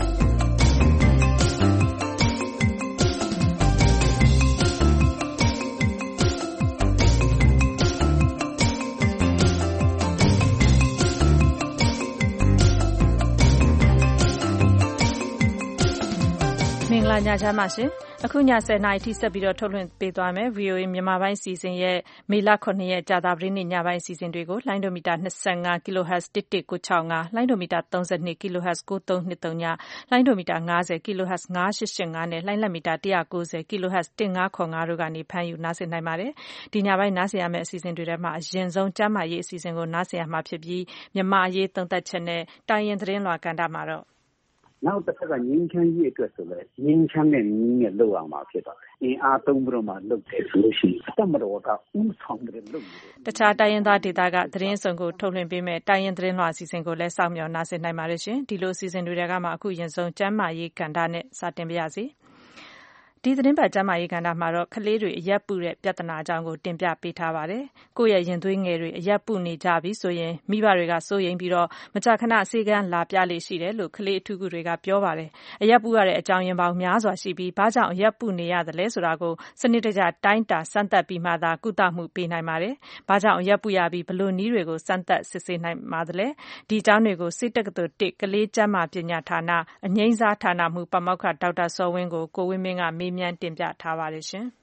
မင်္ဂလာညချမ်းပါရှင်အခုညဆယ်နာရီထိဆက်ပြီးတော့ထုတ်လွှင့်ပေးသွားမယ် ဗွီအိုအေ မြန်မာပိုင်းစီစဉ်ရဲ့မေလခုနှစ်ရက်ကြာသပတေးနေ့ညပိုင်းစီစဉ်တွေကိုလိုင်းဒိုမီတာ25 kilohertz တစ်တစ်ကို၆၅လိုင်းဒိုမီတာ32 kilohertz ကိုသုံးနှစ်သုံးလိုင်းဒိုမီတာ50 kilohertz ၅၈၈၅နဲ့လိုင်းလက်မီတာone ninety kilohertz တစ်ငါးခု၅တို့ကနေဖမ်းယူနားဆင်နိုင်ပါတယ်ဒီညပိုင်းနားဆင်ရမယ့်အစီအစဉ်တွေထဲမှာအရင်ဆုံးကျန်းမာရေးအစီအစဉ်ကိုနားဆင်ရမှာဖြစ်ပြီးမြန်မာအရေးသုံးသပ်ချက်နဲ့တိုင်းရင်သတင်းလွှာကဏ္ဍမှာတော့နောက်တစ်ခါကငင်းချမ်းရေးအတွက်ဆိုလဲငင်းချမ်းတဲ့နည်းနဲ့လုပ်အောင်မှာဖြစ်ပါတယ်။အင်အားသုံးပြီးတော့မှလုပ်တယ်ဆိုလို့ရှိရင်တမတော်ကဥဆောင်တဲ့လုပ်နေတယ်။တခြားတိုင်းရင်းသားဒေသကသတင်းစုံကိုထုတ်လွှင့်ပေးမဲ့တိုင်းရင်းသတင်းလွှာအစီအစဉ်ကိုလည်းစောင့်မျှော်နားဆင်နိုင်ပါတယ်ရှင်။ဒီလိုအစီအစဉ်တွေကမှအခုရင်ဆုံးကျန်းမာရေးကဏ္ဍနဲ့စတင်ပါရစေ။ဒီသတင်းပတ်ကျန်းမာရေးကဏ္ဍမှာတော့ကလေးတွေအရက်ပုတဲ့ပြဿနာအကြောင်းကိုတင်ပြပေးထားပါတယ်။ကိုယ့်ရဲ့ရင်သွေးငယ်တွေအရက်ပုနေကြပြီဆိုရင်မိဘတွေကစိုးရိမ်ပြီးတော့မကြာခဏဆေးကန်းလာပြလေရှိတယ်လို့ကလေးအထူးကုတွေကပြောပါတယ်။အရက်ပုရတဲ့အကြောင်းရင်းပေါင်းများစွာရှိပြီးဘာကြောင့်အရက်ပုနေရတယ်လဲဆိုတာကိုစနစ်တကျတိုင်းတာစမ်းသပ်ပြီးမှသာကုသမှုပေးနိုင်ပါတယ်။ဘာကြောင့်အရက်ပုရပြီးဘလို့နည်းတွေကိုစမ်းသပ်စစ်ဆေးနိုင်ပါသလဲ။ဒီအကြောင်းတွေကိုစိတ်တက္ကသိုလ်တစ်ကလေးကျန်းမာပညာဌာနအငြိမ်းစားဌာနမှပါမောက္ခဒေါက်တာစောဝင်းကိုကိုဝင်းမင်းကမေးမြန်းတင်ပြထားပါတယ်ရှင်။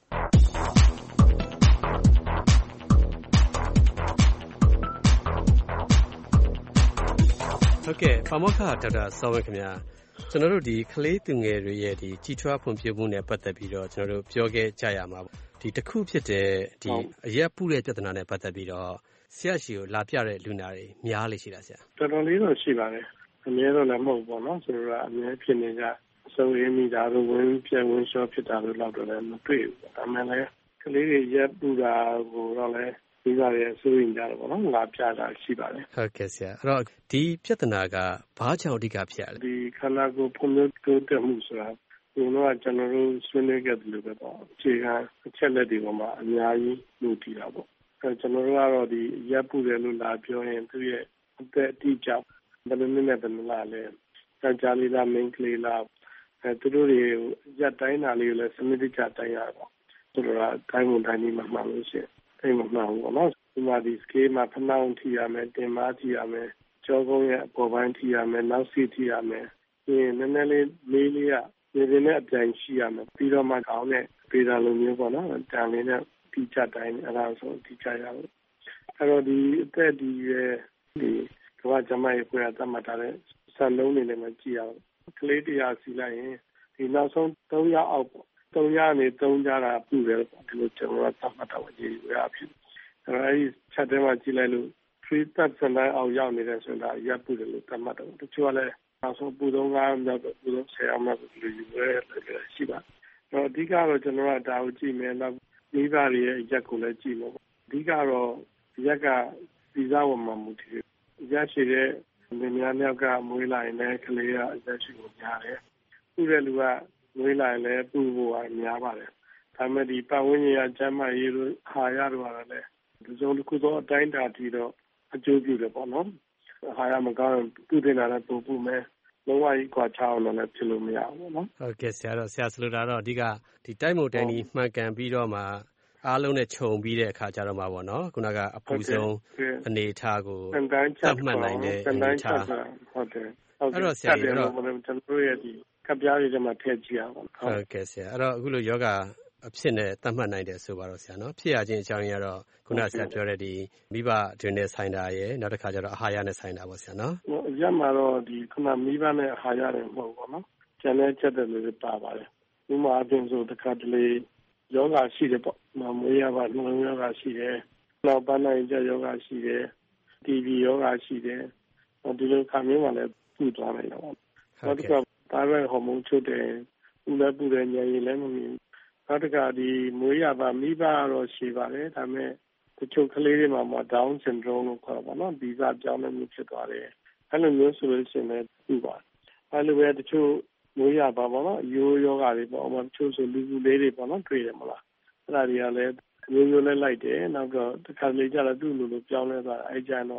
ဟုတ်ကဲ့ပါမောက္ခဒေါက်တာစောဝင်းခင်ဗျာကျွန်တော်တို့ဒီကလေးသူငယ်တွေရဲ့ဒီကြီးထွားဖွံ့ဖြိုးမှုနဲ့ပတ်သက်ပြီးတော့ကျွန်တော်တို့ပြောခဲ့ကြရမှာပေါ့ဒီတစ်ခုဖြစ်တဲ့ဒီအရက်ပုတဲ့ပြဿနာနဲ့ပတ်သက်ပြီးတော့ဆရာရှိကိုလာပြတဲ့လူနာတွေများလေရှိတာဆရာတော်တော်လေးတော့ရှိပါတယ်အများတော့လည်းမဟုတ်ပေါ့နော်ဆိုတော့အများဖြစ်နေကြဆိုရင်မိသားစုဝင်ပြည့်ဝင်လျှောဖြစ်တာလို့တော့လည်းမတွေ့ဘူး။ဒါမှလည်းကလေးတွေရက်ပူတာကိုတော့လည်းဒီကရဲ့စိုးရင်ကြတယ်ပေါ့နော်။ငါပြတာရှိပါတယ်။ဟုတ်ကဲ့ဆရာ။အဲ့တော့ဒီပြဿနာကဘာကြောင့်အဓိကဖြစ်ရလဲ။ဒီခန္ဓာကိုယ်ဖွံ့ဖြိုးတိုးတက်မှုဆိုတာဒီတော့ကျွန်တော်တို့ဆွေးနွေးခဲ့တယ်လို့ပဲပေါ့။အခြေခံအချက်လက်တွေပေါ်မှာအများကြီးလို့တည်တာပေါ့။အဲကျွန်တော်တို့ကတော့ဒီရက်ပူတယ်လို့လာပြောရင်သူရဲ့အသက်အတိအကျဘယ်လိုနည်းနဲ့ဘယ်လိုလာလဲ။ကြာလေးလား main ကလေးလားအဲသူတို့တွေရက်တိုင်းတာလေးကိုလည်းစနစ်တကျတိုင်းရပါသူတို့ကတိုင်းဝန်တိုင်းนี้မှမှလို့ရှိရင်အိမ်မမှဘူးပေါ့နော်ဒီမှာဒီ scale မှာဖနှောင်းထိရမယ်တင်မားထိရမယ်ကြောကုန်းရဲ့အပေါ်ပိုင်းထိရမယ်နောက်စီထိရမယ်ဒီနည်းနည်းလေးလေးလေးကဒီဒီနဲ့အပြိုင်ရှိရမယ်ပြီးတော့မှကောင်းတဲ့ပေတာလိုမျိုးပေါ့နော်တန်လေးနဲ့ဒီချတိုင်းအဲ့ဒါဆိုဒီချရအောင်အဲ့တော့ဒီအသက်ဒီရဲ့ဒီကမ္ဘာ့ကျန်းမာရေးအဖွဲ့အသတ်မှတ်ထားတဲ့စံလုံးတွေနဲ့မှကြည့်ရအောင်ကလေးတရားစီလိုက်ရင်ဒီနောက်ဆုံးသုံးရက်အောက်ပေါ့သုံးရက်နေသုံးကြတာပြုတယ်ဒီလိုကျွန်တော်ကသတ်မှတ်တော့ရေးရဖြစ်အဲဒီချက်တဲမှာကြည့်လိုက်လို့three percent အောက်ရောက်နေတယ်ဆိုတာရပ်ပြုတယ်လို့သတ်မှတ်တော့တချို့ကလည်းနောက်ဆုံးပူသုံးကားမြောက်တော့ပူသုံးဆယ်အောင်မှဒီလိုယူရဲတယ်ရှိပါတော့အဓိကတော့ကျွန်တော်ကဒါကိုကြည့်မယ်နောက်မိဘတွေရဲ့ရက်ကိုလည်းကြည့်မယ်အဓိကတော့ရက်ကဒီစားဝမှာမူတည်ရက်ရှိတဲ့ဒီများမြောက်ကမွေးလာရင်လည်းကလေးကအသက်ရှိကိုများတယ်။ပူတဲ့လူကမွေးလာရင်လည်းပူဖို့ကများပါတယ်။ဒါမဲ့ဒီပတ်ဝန်းကျင်ကကျန်းမာရေးတို့အာဟာရတို့ကလည်းဒီစုံတစ်ခုသောအတိုင်းအတာထိတော့အကျိုးပြုတယ်ပေါ့နော်။အာဟာရမကောင်းရင်ပူတင်တာလည်းပူပူမယ်။လုံးဝကြီးကွာခြားအောင်လည်းဖြစ်လို့မရဘူးပေါ့နော်။ဟုတ်ကဲ့ဆရာတော့ဆရာဆိုလိုတာတော့အဓိကဒီတိုက်မိုတိုင်ကြီးမှန်ကန်ပြီးတော့မှအားလုံးနဲ့ခြုံပြီးတဲ့အခါကျတော့မှာပေါ့နော်ခုနကအပူဆုံးအနေအထားကိုသတ်မှတ်နိုင်တဲ့အနေအထားဟုတ်တယ်အဲ့တော့ဆရာတို့ကျွန်တော်တို့ရဲ့ဒီကပ်ပြားတွေထဲမှာထည့်ကြည့်အောင်ဟုတ်ကဲ့ဆရာအဲ့တော့အခုလိုယောဂအဖြစ်နဲ့သတ်မှတ်နိုင်တယ်ဆိုပါတော့ဆရာနော်ဖြစ်ရခြင်းအကြောင်းရင်းကတော့ခုနဆရာပြောတဲ့ဒီမိဘတွေနဲ့ဆိုင်တာရယ်နောက်တစ်ခါကျတော့အာဟာရနဲ့ဆိုင်တာပေါ့ဆရာနော်ရမှာတော့ဒီခုနမိဘနဲ့အာဟာရတွေမဟုတ်ဘူးနော်ကျန်တဲ့ချက်တွေလည်းပါပါတယ်ဥပမာအပြင်ဆိုတစ်ခါတလေယောဂရှိတယ်ပေါ့မမွေးရပါနှလုံးယောဂရှိတယ်နောက်ပန်းနိုင်ကြယောဂရှိတယ်တီဗီယောဂရှိတယ်ဒီလိုခါမျိုးမှလည်းပူသွားနိုင်တော့နောက်တစ်ခါပါရဟော်မုန်းချုပ်တယ်ပူလည်းပူတယ်ညရင်လည်းမမြင်နောက်တစ်ခါဒီမွေးရပါမိဘတော့ရှိပါတယ်ဒါပေမဲ့တချို့ကလေးတွေမှာ Down syndrome လို့ခေါ်ပါတော့ဗီဇပြောင်းလဲမှုဖြစ်သွားတယ်အဲ့လိုမျိုးဆိုလို့ရှိရင်လည်းပူပါတယ်အဲ့လိုပဲတချို့မွေးရပါပေါ့နော်ရိုးယောဂါတွေပေါ့အချို့ဆိုလူလူလေးတွေပေါ့နော်တွေ့တယ်မလားအဲ့ဒါတွေကလည်းရိုးရိုးလေးလိုက်တယ်နောက်တော့တစ်ခါလေကြာတော့သူ့လိုလိုပြောင်းလဲသွားအဲ့ကြတော့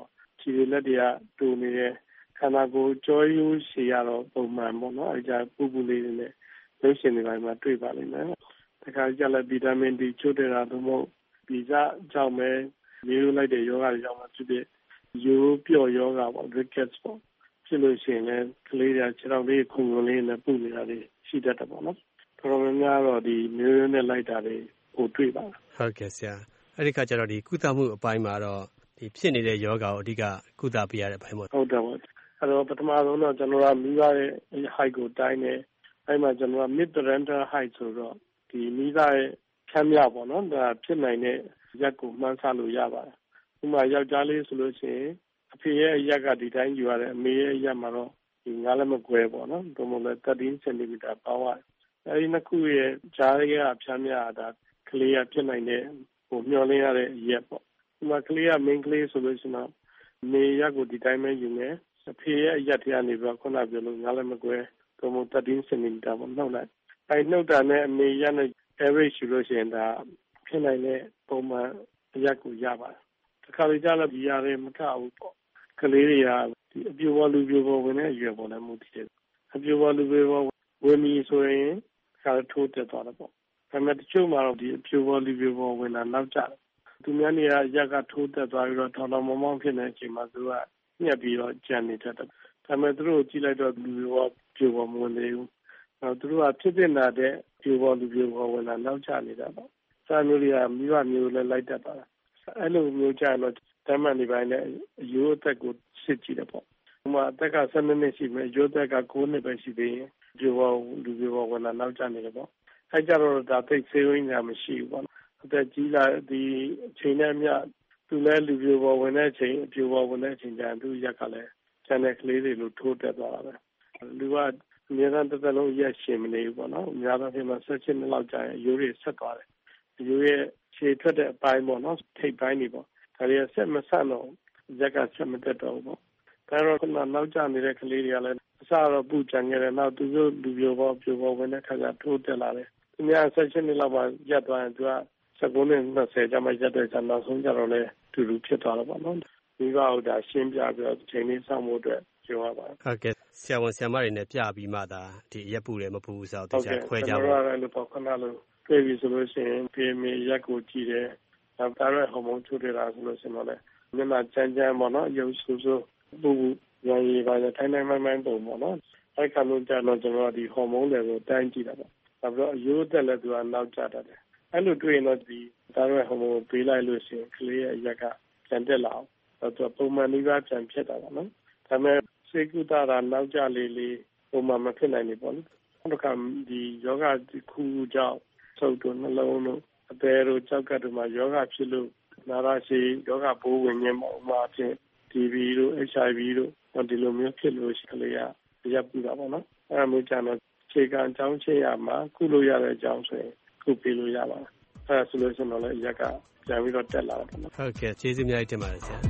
ခြေလက်တွေကတူနေတယ်ခန္ဓာကိုယ်ကြောရိုးရှည်ရတော့ပုံမှန်ပေါ့နော်အဲကြပူပူလေးတွေနဲ့ရုပ်ရှင်တွေပိုင်းမှာတွေ့ပါလိမ့်မယ်တခါကြလည်းဗီတာမင် D ချို့တဲ့တာသို့မဟုတ်ဗီဇကြောင့်ပဲမျိုးလိုက်တဲ့ယောဂတွေကြောင့်မှဖြစ်ဖြစ်ရိုးပြော့ယောဂပေါ့ rickets ပေါ့ဖြစ်လို့ရှိရင်လည်းကလေးတွေခြေထောက်လေးခုန်ခုန်လေးနဲ့ပူနေတာတွေရှိတတ်တယ်ပေါ့နော်တော်တော်များများတော့ဒီမျိုးရိုးနဲ့လိုက်တာတွေကိုတွေ့ပါဟုတ်ကဲ့ဆရာအဲ့ဒီခါကျတော့ဒီကုသမှုအပိုင်းမှာတော့ဒီဖြစ်နေတဲ့ယောဂကိုအဓိကကုသပေးရတဲ့အပိုင်းပေါ့ဟုတ်တယ်ပေါ့အဲ့တော့ပထမဆုံးတော့ကျွန်တော်ကမိသားရဲ့ height ကိုတိုင်းတယ်အဲ့မှာကျွန်တော်က mid parental height ဆိုတော့ဒီမိသားရဲ့ဖြန်းမြပေါ့နော်ဒါဖြစ်နိုင်တဲ့ရက်ကိုမှန်းဆလို့ရပါတယ်ဥပမာယောက်ျားလေးဆိုလို့ရှိရင်အဖေရဲ့ရက်ကဒီတိုင်းယူရတယ်အမေရဲ့ရက်မှာတော့ဒီငါးလက်မကွဲပေါ့နော်ဒါမှမဟုတ်thirteen centimeter ပေါင်းရတယ်အဲဒီနှစ်ခုရဲ့ကြားရကဖြန်းမြတာကလေးရဖြစ်နိုင်တဲ့ဟိုမျောလင်းရတဲ့ရက်ပေါ့ဥပမာကလေးက main ကလေးဆိုလို့ရှိရင်မေရက်ကိုဒီတိုင်းပဲယူမယ်အဖေရဲ့ရက်ထဲကနေပြီးခုနပြောလို့ငါးလက်မကွဲဒါမှမဟုတ်thirteen centimeter ပေါ့နှုတ်လိုက်အဲဒီနှုတ်တာနဲ့အမေရက်နဲ့ average ယူလို့ရှိရင်ဒါဖြစ်နိုင်တဲ့ပုံမှန်ရက်ကိုရပါတယ်တခါလေကြာလည်းဒီရတယ်မကဘူးပေါ့ကလေးတွေကဒီအပြိုပေါ်လူပြိုပေါ်ဝင်တဲ့အရွယ်ပေါ်လည်းမူတည်တယ်အပြိုပေါ်လူပြိုပေါ်ဝင်ပြီးဆိုရင်ခါထိုးတက်သွားတယ်ပေါ့ဒါပေမဲ့တချို့မှာတော့ဒီအပြိုပေါ်လူပြိုပေါ်ဝင်တာနောက်ကျတယ်သူများနေရာရက်ကထိုးတက်သွားပြီးတော့ထောင်ထောင်မောင်းမောင်းဖြစ်နေတဲ့အချိန်မှာသူကညှက်ပြီးတော့ကြံနေတတ်တယ်ဒါပေမဲ့သူတို့ကြည့်လိုက်တော့လူပြိုပေါ်ပြိုပေါ်မဝင်သေးဘူးအဲသူတို့ကဖြစ်ဖြစ်လာတဲ့ပြိုပေါ်လူပြိုပေါ်ဝင်တာနောက်ကျနေတာပေါ့စာမျိုးတွေကမိဘမျိုးလည်းလိုက်တတ်တာအဲ့လိုမျိုးကြတော့တမ်းမှန်နေပိုင်းနဲ့အယိုးအသက်ကိုစစ်ကြည့်တယ်ပေါ့ဥပမာအသက်ကဆယ်နှစ်ရှိမယ်အယိုးအသက်ကကိုးနှစ်ပဲရှိသေးရင်ပြိုပေါ်လူပြိုပေါ်ဝင်တာနောက်ကျနေတယ်ပေါ့အဲ့ကြတော့ဒါသိစေးဝိညာမရှိဘူးပေါ့အသက်ကြီးလာဒီအချိန်နဲ့မျှသူလည်းလူပြိုပေါ်ဝင်တဲ့အချိန်အပြိုပေါ်ဝင်တဲ့အချိန်ကျရင်သူရက်ကလည်းကျန်တဲ့ကလေးတွေလိုထိုးတက်သွားတာပဲလူကအများအားတစ်သက်လုံးရက်ရှင်မနေဘူးပေါ့နော်အများအားဖြင့်ဆက်ချင်းနှစ်လောက်ကြာရင်အယိုးတွေဆက်သွားတယ်အယိုးရဲ့ခြေထွက်တဲ့အပိုင်းပေါ့နော်ထိပ်ပိုင်းတွေပေါ့ဒါတွေဆက်မဆက်တော့ရက်ကဆက်မတက်တော့ဘူးပေါ့ဒါတော့ခုနနောက်ကျနေတဲ့ကလေးတွေကလည်းအစတော့ပူကြံခဲ့တယ်နောက်သူတို့လူပြိုပေါ်ပြိုပေါ်ဝင်တဲ့ခါကျထိုးတက်လာတယ်သူများဆက်ချင်းနှစ်လောက်မှရက်သွားရင်သူက၁၉နဲ့၂၀ကျမှရက်တဲ့ကျနောက်ဆုံးကျတော့လေတူတူဖြစ်သွားတော့ပေါ့နော်ဒီကဟုတ်တာရှင်းပြပြီးတော့ချိန်လေးစောင့်ဖို့အတွက်ပြောရပါတယ်ဟုတ်ကဲ့ဆရာဝန်ဆရာမတွေနဲ့ပြပြီးမှသာဒီရက်ပူတယ်မပူဘူးဆိုတော့တရားခွဲကြပါဟုတ်ကဲ့ကျွန်တော်တို့လည်းပေါ့ခဏလို့တွေ့ပြီဆိုလို့ရှိရင်ပေမေရက်ကိုကြည့်တယ်နောက်တာရဲဟော်မုန်းချိုးတယ်လားဆိုလို့ရှိရင်တော့လေမျက်နှာကြမ်းကြမ်းပေါ့နော်ရုပ်ဆူဆူပူပူရောင်ရည်ပါတဲ့ထိုင်းတိုင်းမိုင်းမိုင်းပုံပေါ့နော်အဲ့ခါမျိုးကျတော့ကျွန်တော်ဒီဟော်မုန်းတွေကိုတိုင်းကြည့်တာပေါ့နောက်ပြီးတော့အယိုးတက်လည်းသူကနောက်ကျတတ်တယ်အဲ့လိုတွေ့ရင်တော့ဒီတာရဲဟော်မုန်းပေးလိုက်လို့ရှိရင်ကလေးရဲ့ရက်ကပြန်တက်လာအောင်တော့ပုံမှန်လေးပါပြန်ဖြစ်တာပေါ့နော်ဒါပေမဲ့စေကုသတာနောက်ကျလေးလေးပုံမှန်မဖြစ်နိုင်ဘူးပေါ့နော်နောက်တစ်ခါဒီယောဂဒီခုကြောင့်ဆုပ်တို့နှလုံးတို့အသေးတို့ကြောက်ကတို့မှာယောဂဖြစ်လို့နာရရှိယောဂပိုးဝင်ခြင်းပေါ့ဥပမာဖြင့် T B တို့ H I V တို့ဒီလိုမျိုးဖြစ်လို့ရှိကလေးကရပ်ပူတာပေါ့နော်အဲ့ဒါမျိုးကြတော့ခြေကံအကြောင်းချင်းရမှာကုလို့ရတဲ့အကြောင်းဆိုရင်ကုပေးလို့ရပါတယ်အဲ့ဒါဆိုလို့ရှိရင်တော့လည်းရက်ကပြန်ပြီးတော့တက်လာတာပေါ့နော်ဟုတ်ကဲ့ကျေးဇူးအများကြီးတင်ပါတယ်ဆရာ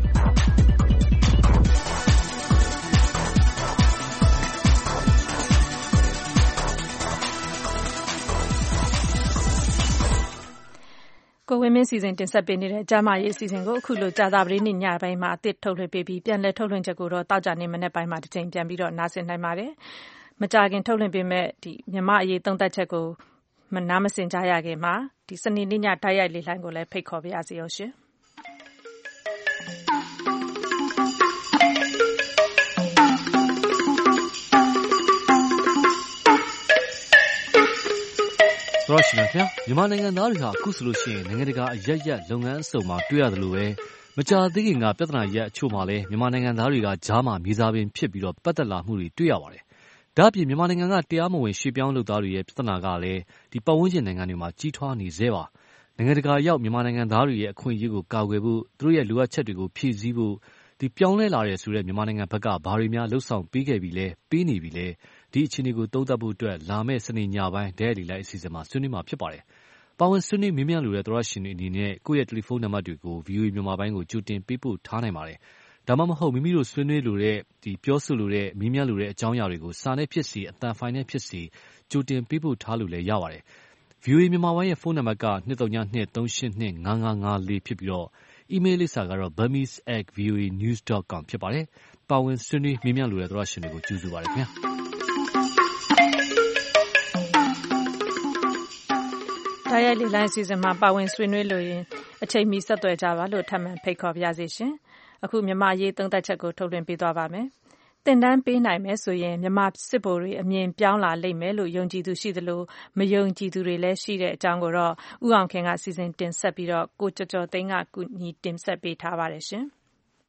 ကိုဝင်းမင်းစီစဉ်တင်ဆက်ပေးနေတဲ့ကျမရေးအစီအစဉ်ကိုအခုလိုကြာသပတေးနေ့ညပိုင်းမှာအသစ်ထုတ်လွှင့်ပေးပြီးပြန်လည်ထုတ်လွှင့်ချက်ကိုတော့တောက်ကြနေမနေ့ပိုင်းမှာတစ်ချိန်ပြန်ပြီးတော့နားဆင်နိုင်ပါတယ်။မကြာခင်ထုတ်လွှင့်ပေးမဲ့ဒီမြမအရေးသုံးသပ်ချက်ကိုမနားမစင်ကြရခင်မှာဒီစနေနေ့ညဓာတ်ရိုက်လေးလှိုင်းကိုလည်းဖိတ်ခေါ်ပါရစေရောရှင်။သောရရှိမြခင်မြန်မာနိုင်ငံသားတွေဟာအခုဆိုလို့ရှိရင်နိုင်ငံတကာအရက်ရက်လုပ်ငန်းအစုံမှာတွေ့ရတယ်လို့ပဲမကြာသေးခင်ကပြဿနာရက်အချို့မှာလည်းမြန်မာနိုင်ငံသားတွေကကြားမှာမြေစာပင်ဖြစ်ပြီးတော့ပတ်သက်လာမှုတွေတွေ့ရပါတယ်။ဒါ့အပြင်မြန်မာနိုင်ငံကတရားမဝင်ရွှေ့ပြောင်းလုပ်သားတွေရဲ့ပြဿနာကလည်းဒီပတ်ဝန်းကျင်နိုင်ငံတွေမှာကြီးထွားနေသေးပါ။နိုင်ငံတကာရောက်မြန်မာနိုင်ငံသားတွေရဲ့အခွင့်အရေးကိုကာကွယ်ဖို့သူတို့ရဲ့လိုအပ်ချက်တွေကိုဖြည့်ဆည်းဖို့ဒီပြောင်းလဲလာတဲ့ဆိုတဲ့မြန်မာနိုင်ငံဘက်ကဘာတွေများလှုပ်ဆောင်ပေးခဲ့ပြီလဲပေးနေပြီလဲဒီအခြေအနေကိုသုံးသပ်ဖို့အတွက်လာမယ့်စနေညပိုင်းဒဲလီလိုက်အစီအစဉ်မှာဆွေးနွေးမှာဖြစ်ပါတယ်။ပါဝင်ဆွေးနွေးမေးမြန်းလိုတဲ့သောရရှင်တွေအနေနဲ့ကိုယ့်ရဲ့တယ်လီဖုန်းနံပါတ်တွေကို ဗွီအိုအေ မြန်မာပိုင်းကိုကြိုတင်ပေးပို့ထားနိုင်ပါတယ်။ဒါမှမဟုတ်မိမိတို့ဆွေးနွေးလိုတဲ့ဒီပြောဆိုလိုတဲ့မေးမြန်းလိုတဲ့အကြောင်းအရာတွေကိုစာနဲ့ဖြစ်စီအသံဖိုင်နဲ့ဖြစ်စီကြိုတင်ပေးပို့ထားလို့လည်းရပါတယ်။ ဗွီအိုအေ မြန်မာပိုင်းရဲ့ဖုန်းနံပါတ်က ၂၀၂ ၃၈၂ ၅၅၅၄ဖြစ်ပြီးတော့။ email လိပ်စာကတော့ burmese at voa news dot com ဖြစ်ပါတယ်။ပါဝင်ဆွေးနွေးမေးမြန်းလိုတဲ့သောတရှင်တွေကိုကျေးဇူးပါတယ်ခင်ဗျာ။တိုက်ရိုက်လေလိုင်းအစီအစဉ်မှာပါဝင်ဆွေးနွေးလို့ရင်အချိန်မီဆက်သွယ်ကြပါလို့ထပ်မံဖိတ်ခေါ်ပါရစေရှင်။အခုမြန်မာရေးသုံးသပ်ချက်ကိုထုတ်လွှင့်ပေးသွားပါမယ်။တင်တန်းပေးနိုင်မယ်ဆိုရင်မြန်မာစစ်ဗိုလ်တွေအမြင်ပြောင်းလာလိမ့်မယ်လို့ယုံကြည်သူရှိသလိုမယုံကြည်သူတွေလည်းရှိတဲ့အကြောင်းကိုတော့ဦးအောင်ခင်ကစီစဉ်တင်ဆက်ပြီးတော့ကိုကျော်ကျော်သိန်းကကူညီတင်ဆက်ပေးထားပါတယ်ရှင်။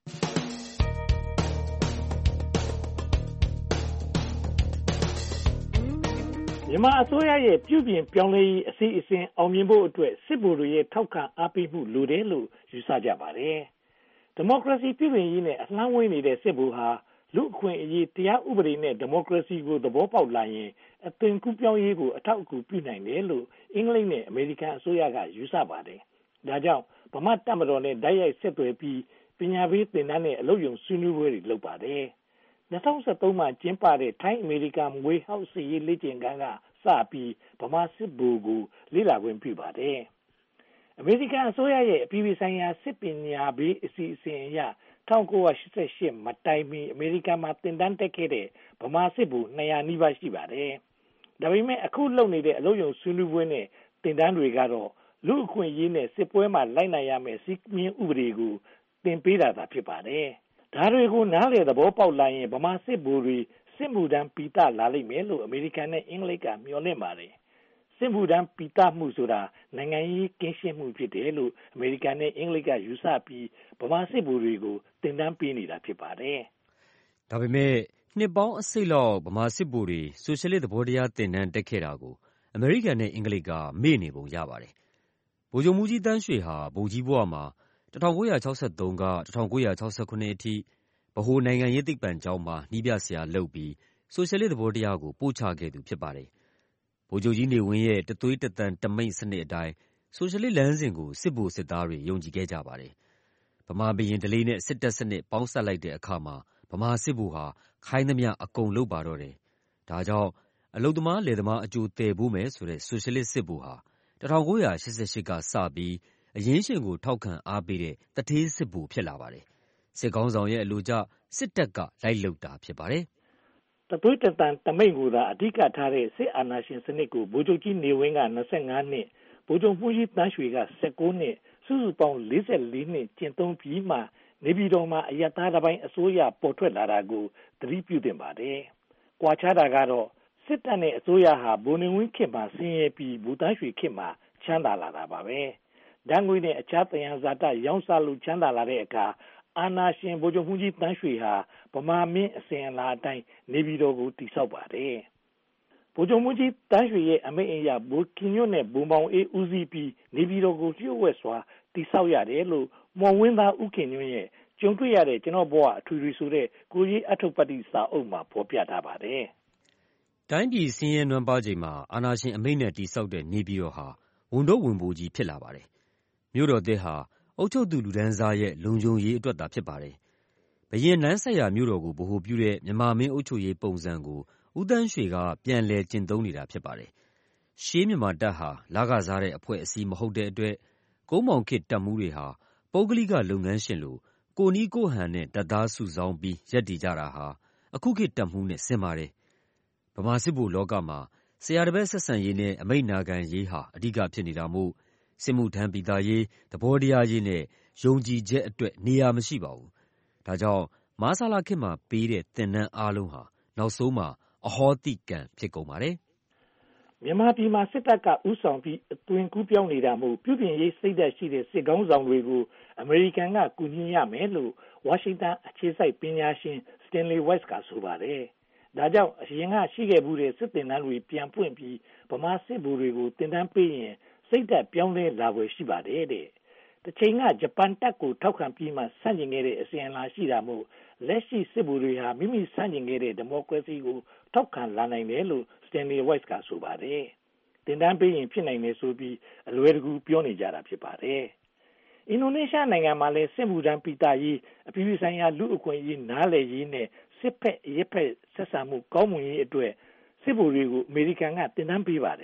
မြန်မာအစိုးရရဲ့ပြုပြင်ပြောင်းလဲရေးအစီအစဉ်အောင်မြင်ဖို့အတွက်စစ်ဗိုလ်တွေရဲ့ထောက်ခံအားပေးမှုလိုတယ်လို့ယူဆကြပါတယ်။ဒီမိုကရေစီပြုပြင်ရေးနဲ့အလှမ်းဝေးနေတဲ့စစ်ဗိုလ်ဟာလူအခွင့်အရေးတရားဥပဒေနဲ့ဒီမိုကရေစီကိုသဘောပေါက်လာရင်အသွင်ကူးပြောင်းရေးကိုအထောက်အကူပြုနိုင်တယ်လို့အင်္ဂလိပ်နဲ့အမေရိကန်အစိုးရကယူဆပါတယ်။ဒါကြောင့်ဗမာတပ်မတော်နဲ့တိုက်ရိုက်ဆက်သွယ်ပြီးပညာပေးသင်တန်းနဲ့အလုပ်ရုံဆွေးနွေးပွဲတွေလုပ်ပါတယ်။၂၀၁၃မှာကျင်းပတဲ့ထိုင်းအမေရိကန်မွေးဟောက်စစ်ရေးလေ့ကျင့်ခန်းကစပြီးဗမာစစ်ဗိုလ်ကိုလေ့လာခွင့်ပြုပါတယ်။အမေရိကန်အစိုးရရဲ့အပြည်ပြည်ဆိုင်ရာစစ်ပညာပေးအစီအစဉ်အရ၁၉၈၈မတိုင်မီအမေရိကန်မှာသင်တန်းတက်ခဲ့တဲ့ဗမာစစ်ဗိုလ်၂၀၀နီးပါးရှိပါတယ်။ဒါပေမဲ့အခုလုပ်နေတဲ့အလုပ်ရုံဆွေးနွေးပွဲနဲ့သင်တန်းတွေကတော့လူအခွင့်အရေးနဲ့စစ်ပွဲမှာလိုက်နိုင်ရမယ့်စည်းမျဉ်းဥပဒေကိုသင်ပေးတာသာဖြစ်ပါတယ်။ဒါတွေကိုနားလည်သဘောပေါက်လာရင်ဗမာစစ်ဗိုလ်တွေစစ်မှုထမ်းပိတလာလိမ့်မယ်လို့အမေရိကန်နဲ့အင်္ဂလိပ်ကမျှော်လင့်ပါတယ်။စစ်မှုထမ်းပိတမှုဆိုတာနိုင်ငံရေးကင်းရှင်းမှုဖြစ်တယ်လို့အမေရိကန်နဲ့အင်္ဂလိပ်ကယူဆပြီးဗမာစစ်ဗိုလ်တွေကိုသင်တန်းပေးနေတာဖြစ်ပါတယ်။ဒါပေမဲ့နှစ်ပေါင်းအစိတ်လောက်ဗမာစစ်ဗိုလ်တွေဆိုရှယ်လစ်သဘောတရားသင်တန်းတက်ခဲ့တာကိုအမေရိကန်နဲ့အင်္ဂလိပ်ကမေ့နေပုံရပါတယ်။ဗိုလ်ချုပ်မှူးကြီးသန်းရွှေဟာဗိုလ်ကြီးဘဝမှာ၁၉၆၃က၁၉၆၇အထိဗဟိုနိုင်ငံရေးသိပ္ပံကျောင်းမှာနည်းပြဆရာလုပ်ပြီးဆိုရှယ်လစ်သဘောတရားကိုပို့ချခဲ့သူဖြစ်ပါတယ်။ဗိုလ်ချုပ်ကြီးနေဝင်းရဲ့တသွေးတသံတမိန့်စနစ်အတိုင်းဆိုရှယ်လစ်လမ်းစဉ်ကိုစစ်ဗိုလ်စစ်သားတွေယုံကြည်ခဲ့ကြပါတယ်။ဗမာဘုရင်ဓလေ့နဲ့စစ်တပ်စနစ်ပေါင်းစပ်လိုက်တဲ့အခါမှာဗမာစစ်ဗိုလ်ဟာခိုင်းသမျှအကုန်လုပ်ပါတော့တယ်။ဒါကြောင့်အလုပ်သမားလယ်သမားအကျိုးသယ်ဖို့မယ်ဆိုတဲ့ဆိုရှယ်လစ်စစ်ဗိုလ်ဟာ၁၉၈၈ကစပြီးအရင်းရှင်ကိုထောက်ခံအားပေးတဲ့တထေးစစ်ဗိုလ်ဖြစ်လာပါတယ်။စစ်ခေါင်းဆောင်ရဲ့အလိုကျစစ်တပ်ကလိုက်လုပ်တာဖြစ်ပါတယ်။တသွေးတသံတမိန့်ကိုသာအဓိကထားတဲ့စစ်အာဏာရှင်စနစ်ကိုဗိုလ်ချုပ်ကြီးနေဝင်းက၂၅နှစ်ဗိုလ်ချုပ်မှူးကြီးသန်းရွှေက၁၉နှစ်စုစုပေါင်း၄၄နှစ်ကျင့်သုံးပြီးမှနေပြည်တော်မှာအယက်သားတစ်ပိုင်းအစိုးရပေါ်ထွက်လာတာကိုသတိပြုသင့်ပါတယ်။ကွာခြားတာကတော့စစ်တပ်နဲ့အစိုးရဟာဗိုလ်နေဝင်းခေတ်မှာဆင်းရဲပြီးဗိုလ်သန်းရွှေခေတ်မှာချမ်းသာလာတာပါပဲ။ဓာတ်ငွေနဲ့အခြားသယံဇာတရောင်းစားလို့ချမ်းသာလာတဲ့အခါအာဏာရှင်ဗိုလ်ချုပ်မှူးကြီးသန်းရွှေဟာဗမာမင်းအစဉ်အလာအတိုင်းနေပြည်တော်ကိုတည်ဆောက်ပါတယ်။ဗိုလ်ချုပ်မှူးကြီးသန်းရွှေရဲ့အမိန့်အရဗိုလ်ခင်ညွန့်နဲ့ဗိုလ်မောင်အေးဦးစီးပြီးနေပြည်တော်ကိုလျှို့ဝှက်စွာတည်ဆောက်ရတယ်လို့မော်ဝင်းသားဦးခင်ညွန့်ရဲ့ကြုံတွေ့ရတဲ့ကျွန်တော်ဘဝအထွေထွေဆိုတဲ့ကိုကြီးအထုပ်ပတ္တိစာအုပ်မှာဖော်ပြထားပါတယ်။တိုင်းပြည်ဆင်းရဲနွမ်းပါးချိန်မှာအာဏာရှင်အမိန့်နဲ့တည်ဆောက်တဲ့နေပြည်တော်ဟာဝန်တော့ဝန်ပိုးကြီးဖြစ်လာပါတယ်။မြို့တော်သစ်ဟာအုပ်ချုပ်သူလူဒန်းစားရဲ့လုံခြုံရေးအတွက်သာဖြစ်ပါတယ်။ဘုရင်နန်းဆက်ရာမြို့တော်ကိုဗဟိုပြုတဲ့မြန်မာမင်းအုပ်ချုပ်ရေးပုံစံကိုဦးသန်းရွှေကပြန်လည်ကျင့်သုံးနေတာဖြစ်ပါတယ်။ရှေးမြန်မာတပ်ဟာလကစားတဲ့အဖွဲ့အစည်းမဟုတ်တဲ့အတွက်ကုန်းမောင်ခေတ်တပ်မှူးတွေဟာပုဂ္ဂလိကလုပ်ငန်းရှင်လိုကိုနီးကိုဟန်နဲ့တပ်သားစုဆောင်းပြီးရပ်တည်ကြတာဟာအခုခေတ်တပ်မှူးနဲ့ဆင်ပါတယ်။ဗမာစစ်ဗိုလ်လောကမှာဆရာတပည့်ဆက်ဆံရေးနဲ့အမိန့်နာခံရေးဟာအဓိကဖြစ်နေတာမို့စစ်မှုထမ်းပိသားရေးသဘောတရားရေးနဲ့ယုံကြည်ချက်အတွက်နေရာမရှိပါဘူး။ဒါကြောင့်မဆလာခေတ်မှာပေးတဲ့သင်တန်းအားလုံးဟာနောက်ဆုံးမှာအဟောတိကံဖြစ်ကုန်ပါတယ်။မြန်မာပြည်မှာစစ်တပ်ကဥဆောင်ပြီးအသွင်ကူးပြောင်းနေတာမို့ပြုပြင်ရေးစိတ်ဓာတ်ရှိတဲ့စစ်ကောင်းဆောင်တွေကိုအမေရိကန်ကကူညီရမယ်လို့ဝါရှင်တန်အခြေစိုက်ပညာရှင်စတင်လီဝက်စ်ကဆိုပါတယ်။ဒါကြောင့်အရင်ကရှိခဲ့မှုတဲ့စစ်သင်တန်းတွေပြန်ပွင့်ပြီးဗမာစစ်ဗိုလ်တွေကိုသင်တန်းပေးရင်စိတ်ဓာတ်ပြောင်းလဲလာွယ်ရှိပါတယ်တဲ့။တစ်ချိန်ကဂျပန်တပ်ကိုထောက်ခံပြီးမှဆန့်ကျင်ခဲ့တဲ့အစဉ်အလာရှိတာမို့လက်ရှိစစ်ဗိုလ်တွေဟာမိမိဆန့်ကျင်ခဲ့တဲ့ဒီမိုကရေစီကိုထောက်ခံလာနိုင်တယ်လို့စတင်လီဝက်စ်ကဆိုပါတယ်။သင်တန်းပေးရင်ဖြစ်နိုင်တယ်ဆိုပြီးအလွယ်တကူပြောနေကြတာဖြစ်ပါတယ်။အင်ဒိုနီးရှားနိုင်ငံမှာလည်းစစ်မှုထမ်းပိသားရေးအပြည်ပြည်ဆိုင်ရာလူအခွင့်အရေးနားလည်ရေးနဲ့စစ်ဖက်ရဲဖက်ဆက်ဆံမှုကောင်းမွန်ရေးအတွက်စစ်ဗိုလ်တွေကိုအမေရိကန်ကသင်တန်းပေးပါတယ်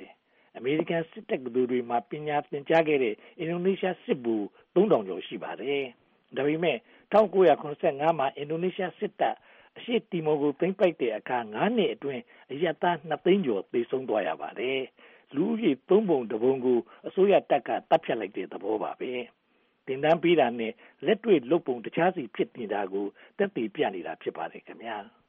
အမေရိကန်စစ်တပ်သူတွေမှာပညာသင်ကြားခဲ့တဲ့အင်ဒိုနီးရှားစစ်ဗိုလ်သုံးထောင်ကျော်ရှိပါတယ်။ဒါပေမဲ့၁၉၇၅မှာအင်ဒိုနီးရှားစစ်တပ်အရှေ့တီမောကိုသိမ်းပိုက်တဲ့အခါ၅နှစ်အတွင်းအရပ်သားနှစ်သိန်းကျော်သေဆုံးသွားရပါတယ်။လူဦးရေသုံးပုံတစ်ပုံကိုအစိုးရတပ်ကတပ်ဖြတ်လိုက်တဲ့သဘောပါပဲ။တင်တန်းပေးတာနဲ့လက်တွေ့လုပ်ပုံတခြားစီဖြစ်နေတာကိုသက်သေပြနေတာဖြစ်ပါတယ်ခင်ဗျာ။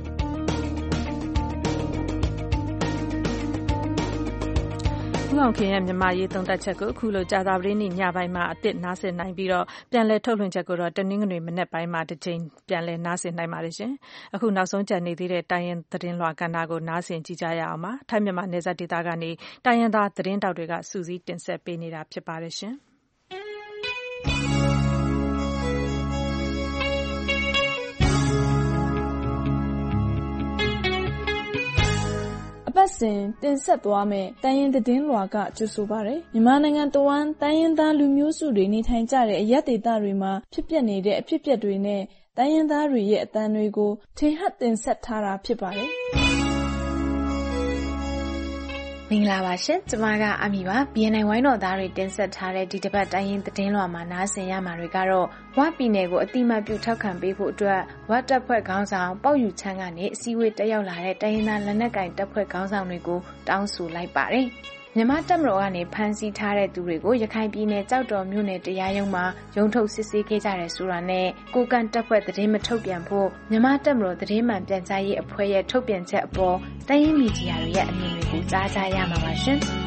ဦးအောင်ခင်ရဲ့မြန်မာရေးသုံးသပ်ချက်ကိုအခုလိုကြာသပတေးနေ့ညပိုင်းမှာအသစ်နားဆင်နိုင်ပြီးတော့ပြန်လည်ထုတ်လွှင့်ချက်ကိုတော့တနင်္ဂနွေမနက်ပိုင်းမှာတစ်ချိန်ပြန်လည်နားဆင်နိုင်ပါတယ်ရှင်။အခုနောက်ဆုံးကြံနေသေးတဲ့တိုင်းရင်းသတင်းလွှာကဏ္ဍကိုနားဆင်ကြည့်ကြရအောင်ပါ။ထိုင်းမြန်မာနယ်စပ်ဒေသကနေတိုင်းရင်းသားသတင်းတောက်တွေကစူးစီးတင်ဆက်ပေးနေတာဖြစ်ပါတယ်ရှင်။ပတ်စဉ်တင်ဆက်သွားမယ်တိုင်းရင်းသတင်းလွှာကကြိုဆိုပါရယ်မြန်မာနိုင်ငံတဝန်းတိုင်းရင်းသားလူမျိုးစုတွေနေထိုင်ကြတဲ့အရပ်ဒေသတွေမှာဖြစ်ပျက်နေတဲ့အဖြစ်အပျက်တွေနဲ့တိုင်းရင်းသားတွေရဲ့အသံတွေကိုထင်ဟပ်တင်ဆက်ထားတာဖြစ်ပါတယ်မင်္ဂလာပါရှင်ကျမကအမီပါ ဘီ အန် အိုင် ဝိုင်းတော်သားတွေတင်ဆက်ထားတဲ့ဒီတစ်ပတ်တိုင်းရင်းသတင်းလွှာမှာနားဆင်ရမှာတွေကတော့ဝပြည်နယ်ကိုအတိမတ်ပြုထောက်ခံပေးဖို့အတွက်ဝတပ်ဖွဲ့ခေါင်းဆောင်ပေါ့ယူချမ်းကနေအစည်းအဝေးတက်ရောက်လာတဲ့တိုင်းရင်းသားလက်နက်ကင်တပ်ဖွဲ့ခေါင်းဆောင်တွေကိုတောင်းဆိုလိုက်ပါတယ်မြန်မာတပ်မတော်ကနေဖမ်းဆီးထားတဲ့သူတွေကိုရခိုင်ပြည်နယ်ကြောက်တော်မြို့နယ်တရားရုံးမှာရုံးထုတ်စစ်ဆေးခဲ့ကြတယ်ဆိုတာနဲ့ကိုကန့်တပ်ဖွဲ့သတင်းမထုတ်ပြန်ဖို့မြန်မာတပ်မတော်သတင်းမှန်ပြန်ကြားရေးအဖွဲ့ရဲ့ထုတ်ပြန်ချက်အပေါ်တိုင်းရင်းမီဒီယာတွေရဲ့အမြင်တွေကိုကြားကြရမှာပါရှင်။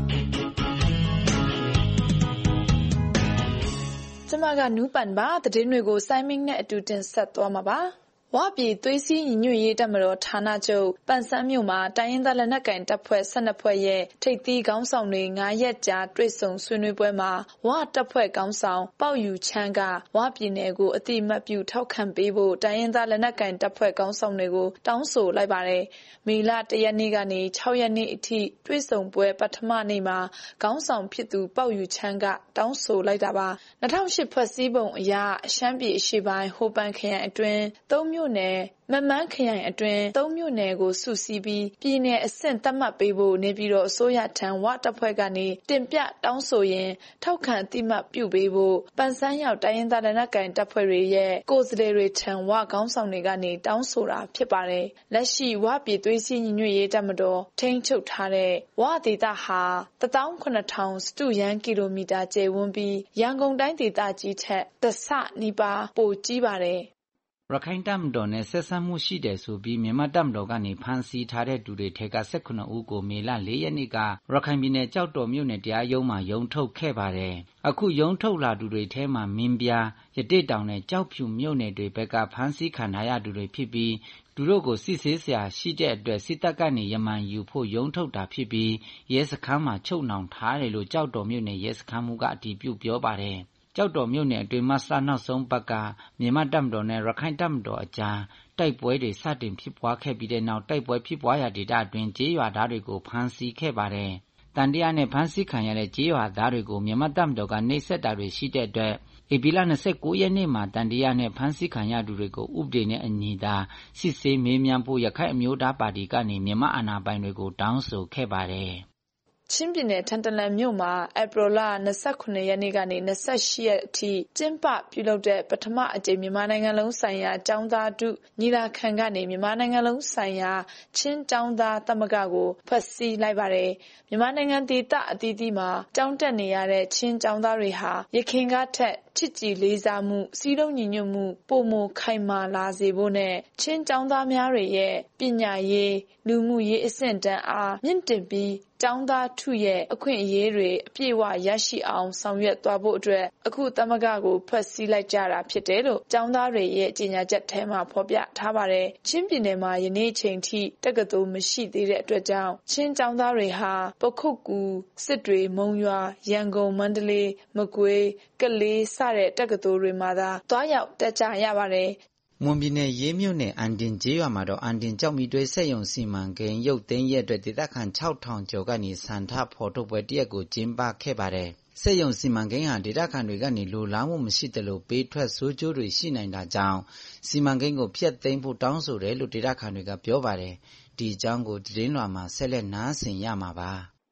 ကျမကနူးပန်ပါသတင်းတွေကိုစိုင်းမင်းနဲ့အတူတင်ဆက်သွားမှာပါ။ဝပြည်သွေးစည်းညီညွတ်ရေးတပ်မတော်ဌာနချုပ်ပန်ဆန်းမြို့မှာတိုင်းရင်းသားလက်နက်ကိုင်တပ်ဖွဲ့၁၂ဖွဲ့ရဲ့ထိပ်သီးခေါင်းဆောင်တွေ၅ရက်ကြာတွေ့ဆုံဆွေးနွေးပွဲမှာဝတပ်ဖွဲ့ခေါင်းဆောင်ပေါ့ယူချမ်းကဝပြည်နယ်ကိုအတိမတ်ပြုထောက်ခံပေးဖို့တိုင်းရင်းသားလက်နက်ကိုင်တပ်ဖွဲ့ခေါင်းဆောင်တွေကိုတောင်းဆိုလိုက်ပါတယ်။မေလ၁ရက်နေ့ကနေ၆ရက်နေ့အထိတွေ့ဆုံပွဲပထမနေ့မှာခေါင်းဆောင်ဖြစ်သူပေါ့ယူချမ်းကတောင်းဆိုလိုက်တာပါ။၂၀၀၈ဖွဲ့စည်းပုံအရရှမ်းပြည်အရှေ့ပိုင်းဟိုပန်ခရိုင်အတွင်းသုံးမြို့နယ်မမန်းခရိုင်အတွင်းသုံးမြို့နယ်ကိုစုစည်းပြီးပြည်내အဆင့်သတ်မှတ်ပေးဖို့နေပြည်တော်အစိုးရထံဝတပ်ဖွဲ့ကနေတင်ပြတောင်းဆိုရင်ထောက်ခံအသိမှတ်ပြုပေးဖို့ပန်ဆန်းရောက်တိုင်းရင်းသားလက်နက်ကိုင်တပ်ဖွဲ့တွေရဲ့ကိုယ်စားလှယ်တွေထံဝခေါင်းဆောင်တွေကနေတောင်းဆိုတာဖြစ်ပါတယ်။လက်ရှိဝပြည်သွေးစည်းညီညွတ်ရေးတပ်မတော်ထိန်းချုပ်ထားတဲ့ဝဒေသဟာတစ်သောင်းခုနှစ်ထောင်စတုရန်ကီလိုမီတာကျယ်ဝန်းပြီးရန်ကုန်တိုင်းဒေသကြီးထက်တစ်ဆနီးပါးပိုကြီးပါတယ်။ရခိုင်တပ်မတော်နဲ့ဆက်ဆံမှုရှိတယ်ဆိုပြီးမြန်မာတပ်မတော်ကနေဖမ်းဆီးထားတဲ့သူတွေထဲက၁၈ဦးကိုမေလ၄ရက်နေ့ကရခိုင်ပြည်နယ်ကြောက်တော်မြို့နယ်တရားရုံးမှာရုံးထုတ်ခဲ့ပါတယ်။အခုရုံးထုတ်လာသူတွေထဲမှာမင်းပြားရတေတောင်နဲ့ကြောက်ဖြူမြို့နယ်တွေဘက်ကဖမ်းဆီးခံထားရသူတွေဖြစ်ပြီးသူတို့ကိုစစ်ဆေးစရာရှိတဲ့အတွက်စစ်တပ်ကနေရမန်ယူဖို့ရုံးထုတ်တာဖြစ်ပြီးရဲစခန်းမှာချုပ်နှောင်ထားတယ်လို့ကြောက်တော်မြို့နယ်ရဲစခန်းမှူးကအတည်ပြုပြောပါတယ်။ကြောက်တော်မြို့နယ်အတွင်းမှာစနောက်ဆုံးပတ်ကမြန်မာတပ်မတော်နဲ့ရခိုင်တပ်မတော်အကြားတိုက်ပွဲတွေစတင်ဖြစ်ပွားခဲ့ပြီးတဲ့နောက်တိုက်ပွဲဖြစ်ပွားရာဒေသအတွင်းကျေးရွာသားတွေကိုဖမ်းဆီးခဲ့ပါတယ်။တန်တရားနဲ့ဖမ်းဆီးခံရတဲ့ကျေးရွာသားတွေကိုမြန်မာတပ်မတော်ကနှိပ်စက်တာတွေရှိတဲ့အတွက်ဧပြီလ၂၉ရက်နေ့မှာတန်တရားနဲ့ဖမ်းဆီးခံရသူတွေကိုဥပဒေနဲ့အညီသာစစ်ဆေးမေးမြန်းဖို့ရခိုင်အမျိုးသားပါတီကနေမြန်မာအာဏာပိုင်တွေကိုတောင်းဆိုခဲ့ပါတယ်။ချင်းပြည်နယ်ထန်တလန်မြို့မှာဧပြီလ၂၇ရက်နေ့ကနေ၂၈ရက်အထိကျင်းပပြုလုပ်တဲ့ပထမအကြိမ်မြန်မာနိုင်ငံလုံးဆိုင်ရာကျောင်းသားထုညီလာခံကနေမြန်မာနိုင်ငံလုံးဆိုင်ရာချင်းကျောင်းသားသမဂ္ဂကိုဖွဲ့စည်းလိုက်ပါတယ်။မြန်မာနိုင်ငံဒေသအသီးသီးမှာကျောင်းတက်နေရတဲ့ချင်းကျောင်းသားတွေဟာရခိုင်ကထက်ချစ်ကြည်လေးစားမှုစီးလုံးညီညွတ်မှုပိုမိုခိုင်မာလာစေဖို့နဲ့ချင်းကျောင်းသားများတွေရဲ့ပညာရေးလူမှုရေးအဆင့်တန်းအားမြင့်တင်ပြီးကျောင်းသားထုရဲ့အခွင့်အရေးတွေအပြည့်အဝရရှိအောင်ဆောင်ရွက်သွားဖို့အတွက်အခုသမဂ္ဂကိုဖွဲ့စည်းလိုက်ကြတာဖြစ်တယ်လို့ကျောင်းသားတွေရဲ့ကြေညာချက်ထဲမှာဖော်ပြထားပါတယ်။ချင်းပြည်နယ်မှာယနေ့ချိန်ထိတက္ကသိုလ်မရှိသေးတဲ့အတွက်ကြောင့်ချင်းကျောင်းသားတွေဟာပခုတ်ကူစစ်တွေမုံရွာရန်ကုန်မန္တလေးမကွေးကလေးစတဲ့တက္ကသိုလ်တွေမှာသာတွားရောက်တက်ကြရပါတယ်။မွန်ပြည်နယ်ရေးမြို့နယ်အန်တင်ကျေးရွာမှာတော့အန်တင်ကျောက်မီတွဲစက်ရုံစီမံကိန်းရုပ်သိမ်းရဲ့အတွက်ဒေသခံ၆ထောင်ကျော်ကနေစံထဖော်ထုတ်ပွဲတရက်ကိုကျင်းပခဲ့ပါတယ်။စက်ရုံစီမံကိန်းဟာဒေသခံတွေကနေလိုလားမှုမရှိသလိုပေးထွက်ဆိုးကျိုးတွေရှိနိုင်တာကြောင့်စီမံကိန်းကိုဖျက်သိမ်းဖို့တောင်းဆိုတယ်လို့ဒေသခံတွေကပြောပါတယ်။ဒီအကြောင်းကိုသတင်းလွှာမှာဆက်လက်နားဆင်ရမှာပါ။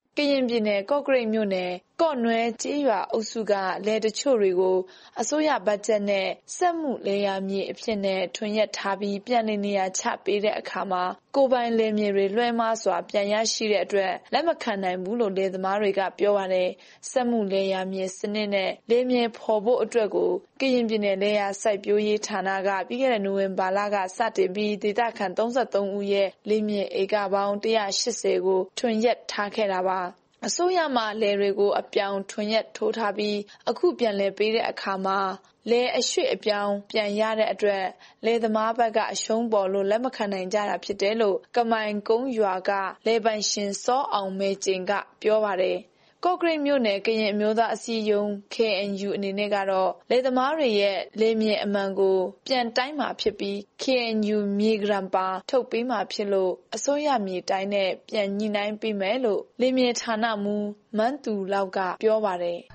ကရင်ပြည်နယ်ကော့ကရိတ်မြို့နယ်ကော့နွဲကျေးရွာအုပ်စုကလယ်တချို့တွေကိုအစိုးရဘတ်ဂျက်နဲ့စက်မှုလယ်ယာမြေအဖြစ်နဲ့ထွင်ရက်ထားပြီးပြန်လည်နေရာချပေးတဲ့အခါမှာကိုယ်ပိုင်လယ်မြေတွေလွှဲမှားစွာပြန်ရရှိတဲ့အတွက်လက်မခံနိုင်ဘူးလို့လယ်သမားတွေကပြောပါတယ်။စက်မှုလယ်ယာမြေစနစ်နဲ့လယ်မြေဖော်ဖို့အတွက်ကိုကရင်ပြည်နယ်လယ်ယာစိုက်ပျိုးရေးဌာနကပြီးခဲ့တဲ့နိုဝင်ဘာလကစတင်ပြီးဒေသခံသုံးဆယ့်သုံးဦးရဲ့လယ်မြေဧကပေါင်းတစ်ရာရှစ်ဆယ်ကိုထွင်ရက်ထားခဲ့တာပါ။အစိုးရမှလယ်တွေကိုအပြောင်ထွင်ရက်ထိုးထားပြီးအခုပြန်လည်ပေးတဲ့အခါမှာလယ်အရွှေ့အပြောင်းပြန်ရတဲ့အတွက်လယ်သမားဘက်ကအရှုံးပေါ်လို့လက်မခံနိုင်ကြတာဖြစ်တယ်လို့ကမိုင်ကုန်းရွာကလယ်ပိုင်ရှင်စောအောင်မဲကျင်ကပြောပါတယ်။ကော့ကရိတ်မြို့နယ်ကရင်အမျိုးသားအစည်းအရုံး K N U အနေနဲ့ကတော့လယ်သမားတွေရဲ့လယ်မြေအမှန်ကိုပြန်တိုင်းမှာဖြစ်ပြီး K N U မြေဂရန်ပါထုတ်ပေးမှာဖြစ်လို့အစိုးရမြေတိုင်းနဲ့ပြန်ညှိနှိုင်းပေးမယ်လို့လယ်မြေဌာနမှူးမန်းသူလောက်ကပြောပါတယ်။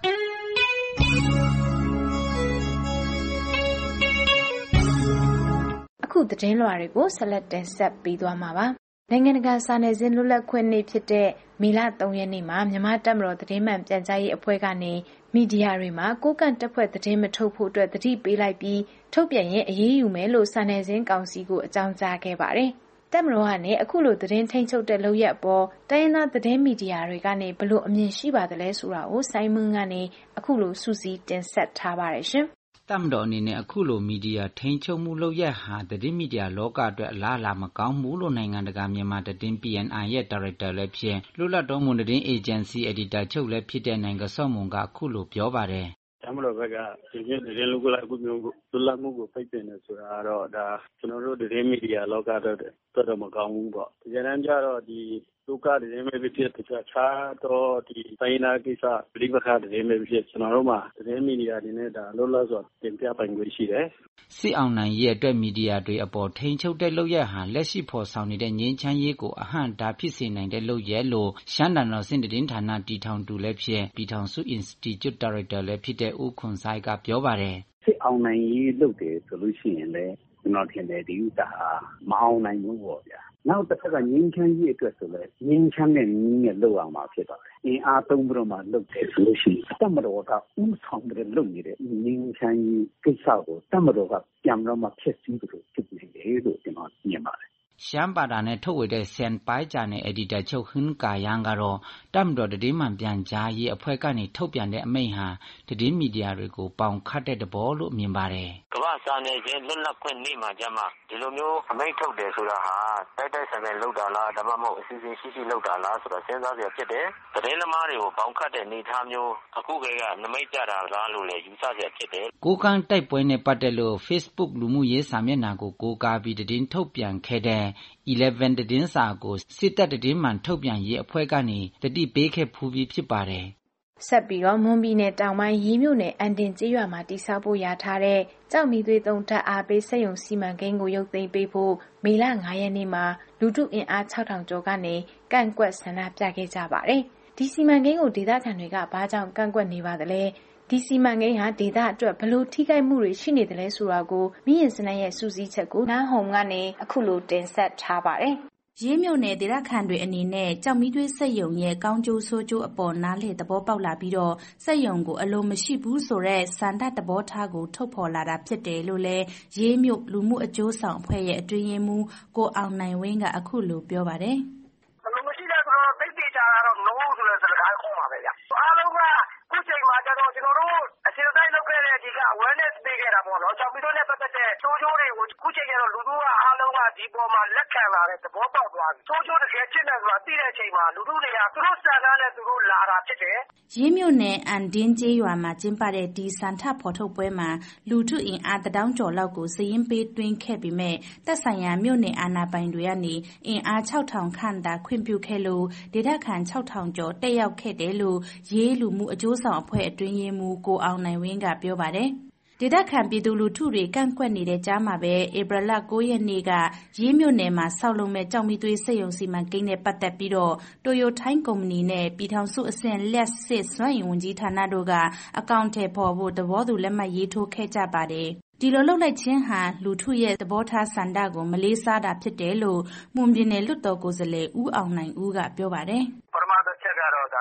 အခုသတင်းလွှာတွေကိုဆက်လက်တင်ဆက်ပေးသွားမှာပါ။နိုင်ငံတကာစာနယ်ဇင်းလွတ်လပ်ခွင့်နေ့ဖြစ်တဲ့မေလသုံးရက်နေ့မှာမြန်မာတပ်မတော်သတင်းမှန်ပြန်ကြားရေးအဖွဲ့ကနေမီဒီယာတွေမှာကိုးကန့်တပ်ဖွဲ့သတင်းမထုတ်ဖို့အတွက်သတိပေးလိုက်ပြီးထုတ်ပြန်ရင်အရေးယူမယ်လို့စာနယ်ဇင်းကောင်စီကိုအကြောင်းကြားခဲ့ပါတယ်။တပ်မတော်ကနေအခုလိုသတင်းထိန်းချုပ်တဲ့လုပ်ရက်အပေါ်တိုင်းရင်းသားသတင်းမီဒီယာတွေကနေဘလို့အမြင်ရှိပါသလဲဆိုတာကိုစိုင်းမွန်းကနေအခုလိုစူးစီးတင်ဆက်ထားပါတယ်ရှင်။တပ်မတော်အနေနဲ့အခုလိုမီဒီယာထိန်းချုပ်မှုလုပ်ရက်ဟာသတင်းမီဒီယာလောကအတွက်အလားအလာမကောင်းဘူးလို့နိုင်ငံတကာမြန်မာသတင်း P N I ရဲ့ဒါရိုက်တာလည်းဖြစ်လွတ်လပ်သောမွန်သတင်းအေဂျင်စီအယ်ဒီတာချုပ်လည်းဖြစ်တဲ့နိုင်ငံစောမွန်ကအခုလိုပြောပါတယ်။တပ်မတော်ဘက်ကဒီနေ့သတင်းလူကလာအခုမျိုးလွတ်လပ်မှုကိုဖိတ်ပင်နေဆိုတာတော့ဒါကျွန်တော်တို့သတင်းမီဒီယာလောကအတွက်တော်တော်မကောင်းဘူးပေါ့။ဒီကြမ်းကြတော့ဒီလူကသတင်းမဲ့ဖြစ်တခြားတော့ဒီတိုင်းနာကိစ္စပြိပခါသတင်းမဲ့ဖြစ်ကျွန်တော်တို့မှာသတင်းမီဒီယာတွေနဲ့ဒါလောလောဆယ်တင်ပြပိုင်ခွင့်ရှိတယ်။စစ်အောင်နိုင်ရဲ့အတွက်မီဒီယာတွေအပေါ်ထိန်းချုပ်တဲ့လုပ်ရက်ဟာလက်ရှိဖော်ဆောင်နေတဲ့ငြိမ်းချမ်းရေးကိုအဟန့်တားဖြစ်စေနိုင်တဲ့လုပ်ရက်လို့ရှမ်းတန်တော်စင်သတင်းဌာနတည်ထောင်သူလည်းဖြစ်ပြည်ထောင်စု Institute Director လည်းဖြစ်တဲ့ဦးခွန်ဆိုင်ကပြောပါတယ်။စစ်အောင်နိုင်ရေးလုပ်တယ်ဆိုလို့ရှိရင်လည်းကျွန်တော်ထင်တယ်ဒီဥစ္စာမအောင်နိုင်ဘူးပေါ့ဗျာ။နောက်တစ်ခါကငင်းချမ်းရေးအတွက်ဆိုလဲငင်းချမ်းတဲ့နည်းနဲ့လုပ်အောင်မှာဖြစ်ပါတယ်။အင်အားသုံးပြီးတော့မှလုပ်တယ်ဆိုလို့ရှိရင်တပ်မတော်ကဥဆောင်တဲ့လုပ်နေတဲ့ငင်းချမ်းရေးကိစ္စကိုတပ်မတော်ကပြန်တော့မှဖြစ်စည်းပြီးဖြစ်နေတယ်လို့ကျွန်တော်မြင်ပါတယ်ရှမ်းပါတာနဲ့ထုတ်ဝေတဲ့ဆန်ပိုင်ဂျာနဲ့အက်ဒီတာချုပ်ဟွန်းကာယန်ကတော့တပ်မတော်သတင်းမှန်ပြန်ကြားရေးအဖွဲ့ကနေထုတ်ပြန်တဲ့အမိန့်ဟာသတင်းမီဒီယာတွေကိုပေါင်ခတ်တဲ့တဘောလို့မြင်ပါတယ်ကမ္ဘာစာနယ်ဇင်းလွတ်လပ်ခွင့်နေ့မှာကျမှဒီလိုမျိုးအမိန့်ထုတ်တယ်ဆိုတာဟာတိုက်တိုက်ဆိုင်ဆိုင်လုပ်တာလားဒါမှမဟုတ်အစီအစဉ်ရှိရှိလုပ်တာလားဆိုတော့စဉ်းစားစရာဖြစ်တယ်သတင်းသမားတွေကိုပေါင်ခတ်တဲ့အနေအထားမျိုးအခုကလေးကနမိတ်ကြတာလားလို့လည်းယူဆစရာဖြစ်တယ်ကိုကန့်တိုက်ပွဲနဲ့ပတ်သက်လို့ Facebook လူမှုရေးစာမျက်နှာကိုကိုးကားပြီးသတင်းထုတ်ပြန်ခဲ့တဲ့elevenသတင်းစာကိုစစ်တပ်သတင်းမှန်ထုတ်ပြန်ရေးအဖွဲ့ကနေတတိပေးခဲ့ဖူးပြီးဖြစ်ပါတယ်ဆက်ပြီးတော့မွန်ပြည်နယ်တောင်ပိုင်းရေးမြို့နယ်အန်တင်ကျေးရွာမှာတိစောက်ဖို့ရထားတဲ့ကြောက်မီသွေးသုံးဓာတ်အားပေးစက်ရုံစီမံကိန်းကိုရုပ်သိမ်းပေးဖို့မေလ၅ရက်နေ့မှာလူထုအင်အား၆ထောင်ကျော်ကနေကန့်ကွက်ဆန္ဒပြခဲ့ကြပါတယ်ဒီစီမံကိန်းကိုဒေသခံတွေကဘာကြောင့်ကန့်ကွက်နေပါသလဲဒီစီမံကိန်းဟာဒေသအတွက်ဘယ်လိုထိခိုက်မှုတွေရှိနေသလဲဆိုတာကိုမိရင်စနရဲ့စူးစီးချက်ကိုနားဟုံကနေအခုလိုတင်ဆက်ထားပါတယ်ရေးမြို့နယ်ဒေသခံတွေအနေနဲ့ကြောက်မီးသွေးစက်ရုံရဲ့ကောင်းကျိုးဆိုးကျိုးအပေါ်နားလေသဘောပေါက်လာပြီးတော့စက်ရုံကိုအလိုမရှိဘူးဆိုတဲ့စန္ဒသဘောထားကိုထုတ်ဖော်လာတာဖြစ်တယ်လို့လည်းရေးမြို့လူမှုအကျိုးဆောင်အဖွဲ့ရဲ့အတွင်းရေးမှူးကိုအောင်နိုင်ဝင်းကအခုလိုပြောပါတယ်အလိုမရှိတဲ့ဆိုတော့သိသိချာကတော့ no ဆိုတဲ့စကားခေါ်ပါပဲဗျအားလုံးကခုချိန်မှာကျတော့ကျွန်တော်တို့အစီအစဉ်လုပ်ခဲ့တဲ့ဒီက awareness ပေးခဲ့တာပေါ့နော်ကြောက်ပြီးတော့လည်းပတ်သက်တဲ့ချိုးချိုးတွေကိုခုချိန်ကျတော့လူတို့ကအားလုံးကဒီပေါ်မှာလက်ခံလာတဲ့သဘောပေါက်သွားပြီချိုးချိုးတကယ်ဖြစ်နေဆိုတာသိတဲ့အချိန်မှာလူတို့တွေကသူတို့စံသားနဲ့သူတို့လာတာဖြစ်တယ်ရေးမြို့နယ်အန်ဒင်းကျေးရွာမှာကျင်းပတဲ့ဒီစန္ဒဖော်ထုတ်ပွဲမှာလူထုအင်အားတထောင်ကျော်လောက်ကိုစည်ရင်းပေးတွင်းခဲ့ပြီးမဲ့တပ်ဆိုင်ရာမြို့နယ်အာဏာပိုင်တွေကနေအင်အား၆ထောင်ခန့်သာခွင့်ပြုခဲ့လို့ဒေသခံ၆ထောင်ကျော်တက်ရောက်ခဲ့တယ်လို့ရေးလူမှုအကျိုးဆောင်အဖွဲ့အတွင်းရေးမှူးကိုအောင်နိုင်ဝင်းကပြောပါတယ်ဒေသခံပြည်သူလူထုတွေကန့်ကွက်နေတဲ့ကြားမှာပဲဧပြီလ၉ရက်နေ့ကရေးမြို့နယ်မှာဆောက်လုပ်မဲ့ကြောက်မီးသွေးစက်ရုံစီမံကိန်းနဲ့ပတ်သက်ပြီးတော့တိုယိုထိုင်းကုမ္ပဏီနဲ့ပြည်ထောင်စုအဆင့်လျှပ်စစ်စွမ်းအင်ဝန်ကြီးဌာနတို့ကအကောင့်ထဲပေါ်ဖို့သဘောတူလက်မှတ်ရေးထိုးခဲ့ကြပါတယ်ဒီလိုလုပ်လိုက်ခြင်းဟာလူထုရဲ့သဘောထားဆန္ဒကိုမလေးစားတာဖြစ်တယ်လို့မွန်ပြည်နယ်လွှတ်တော်ကိုယ်စားလှယ်ဦးအောင်နိုင်ဦးကပြောပါတယ်ပထမတစ်ချက်ကတော့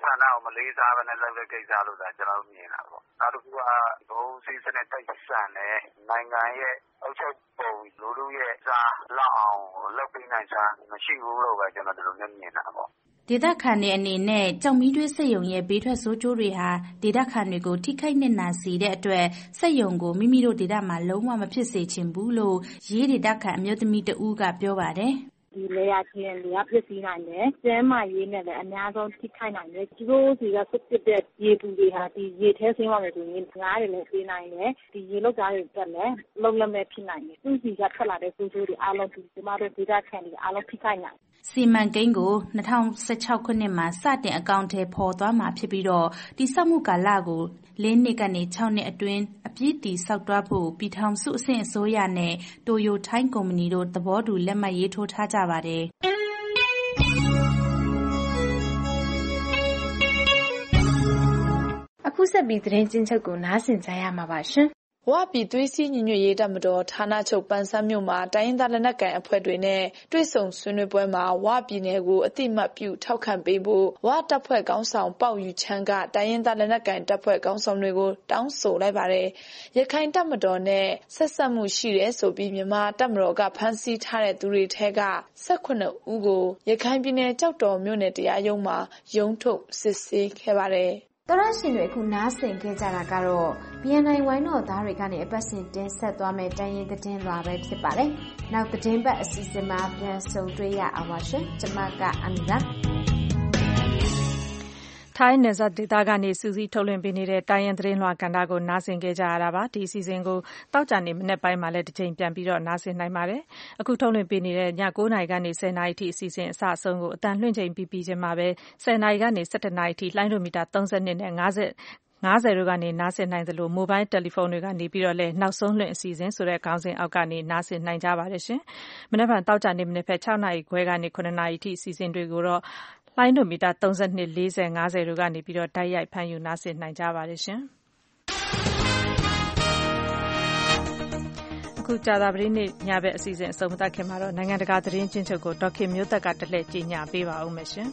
ဆန္ဒကိုမလေးစားဘဲနဲ့လုပ်တဲ့ကိစ္စလို့သာကျွန်တော်မြင်တာပေါ့နောက်တစ်ခုကဘုံစည်းစနစ်တိုက်ဆန်တဲ့နိုင်ငံရဲ့အုပ်ချုပ်ပုံလူလူရဲ့စားလောက်အောင်လုပ်ပေးနိုင်စားမရှိဘူးလို့ပဲကျွန်တော်ဒီလိုမျိုးမြင်တာပေါ့ဒေသခံတွေအနေနဲ့ကြောင်မီးသွေးစက်ရုံရဲ့ဘေးထွက်ဆိုးကျိုးတွေဟာဒေသခံတွေကိုထိခိုက်နစ်နာစေတဲ့အတွက်စက်ရုံကိုမိမိတို့ဒေသမှာလုံးဝမဖြစ်စေချင်ဘူးလို့ရေးဒေသခံအမျိုးသမီးတဦးကပြောပါတယ်ဒီလေယာချင်းတွေကပြည့်စည်နိုင်တယ်ကျန်းမာရေးနဲ့လည်းအများဆုံးထိခိုက်နိုင်တယ်သူတို့စီကစစ်ပစ်တဲ့ရေပူတွေဟာဒီရေထဲဆင်းသွားမယ်ဆိုရင်ငါးတွေလည်းပေးနိုင်တယ်ဒီရေလောက်သားတွေတက်လည်းလုံးလမဲ့ဖြစ်နိုင်တယ်သူစီကထွက်လာတဲ့ဆိုးကျိုးတွေအားလုံးဒီကျမတို့ဒေသခံတွေအားလုံးထိခိုက်နိုင်စီမံကိန်းကို၂၀၁၆ခုနှစ်မှာစတင်အကောင့်ထဲပေါ်သွားမှာဖြစ်ပြီးတော့ဒီစောက်မှုကာလကိုလေးနှစ်ကနေ၆နှစ်အတွင်းအပြည့်တီစောက်တွားဖို့ပြည်ထောင်စုအဆင့်အစိုးရနဲ့တိုယိုထိုင်းကုမ္ပဏီတို့သဘောတူလက်မှတ်ရေးထိုးထားကြပါတယ်အခုဆက်ပြီးသတင်းချင်းချုပ်ကိုနားဆင်ကြရမှာပါရှင်ဝပြည်သွေးစည်းညီညွတ်ရေးတပ်မတော်ဌာနချုပ်ပန်ဆန်းမြို့မှာတိုင်းရင်းသားလက်နက်ကိုင်အဖွဲ့တွေနဲ့တွေ့ဆုံဆွေးနွေးပွဲမှာဝပြည်နယ်ကိုအတိမတ်ပြုထောက်ခံပေးဖို့ဝတပ်ဖွဲ့ခေါင်းဆောင်ပေါက်ယူချမ်းကတိုင်းရင်းသားလက်နက်ကိုင်တပ်ဖွဲ့ခေါင်းဆောင်တွေကိုတောင်းဆိုလိုက်ပါတယ်။ရခိုင်တပ်မတော်နဲ့ဆက်ဆက်မှုရှိတယ်ဆိုပြီးမြန်မာတပ်မတော်ကဖမ်းဆီးထားတဲ့သူတွေထဲက၁၈ဦးကိုရခိုင်ပြည်နယ်ကြောက်တော်မြို့နယ်တရားရုံးမှာရုံးထုတ်စစ်ဆေးခဲ့ပါတယ်။တော်ရရှင်တွေအခုနားဆင်ခဲ့ကြတာကတော့ ဘီ အန် အိုင် ဝိုင်းတော်သားတွေကနေအပတ်စဉ်တင်ဆက်သွားမယ့်တိုင်းရင်းသတင်းလွှာပဲဖြစ်ပါတယ်။နောက်သတင်းပတ်အစီအစဉ်မှာပြန်ဆုံတွေ့ရအောင်ပါရှင်။ကျွန်မကအမ်ဇာထိုင်းနယ်စပ်ဒေသကနေစူးစီးထုတ်လွှင့်ပေးနေတဲ့တိုင်းရင်းသတင်းလွှာကဏ္ဍကိုနားဆင်ခဲ့ကြရတာပါဒီအစီအစဉ်ကိုတောက်ကြနေမနေ့ပိုင်းမှာလည်းတစ်ချိန်ပြန်ပြီးတော့နားဆင်နိုင်ပါတယ်အခုထုတ်လွှင့်ပေးနေတဲ့ည၉နာရီကနေ၁၀နာရီထိအစီအစဉ်အစအဆုံးကိုအတန်လွှင့်ချိန်ပြီးပြီးချင်းမှာပဲ၁၀နာရီကနေ၁၁နာရီထိလိုင်းဒိုမီတာ၃၂နဲ့၅၀ ၅၀တို့ကနေနားဆင်နိုင်သလိုမိုဘိုင်းတယ်လီဖုန်းတွေကနေပြီးတော့လည်းနောက်ဆုံးလွှင့်အစီအစဉ်ဆိုတဲ့ခေါင်းစဉ်အောက်ကနေနားဆင်နိုင်ကြပါတယ်ရှင်မနေ့ကတောက်ကြနေမနေ့ဖက်၆နာရီခွဲကနေ၇နာရီထိအစီအစဉ်တွေကိုတော့လိုင်းဒိုမီတာ၃၂ ၄၀ ၅၀တို့ကနေပြီးတော့တိုက်ရိုက်ဖမ်းယူနားဆင်နိုင်ကြပါတယ်ရှင်အခုကြာသပတေးနေ့ညဘက်အစီအစဉ်အဆုံးမသတ်ခင်မှာတော့နိုင်ငံတကာသတင်းချင်းချုပ်ကိုဒေါက်ခင်မျိုးသက်ကတလှည့်ကြီးညာပေးပါဦးမယ်ရှင်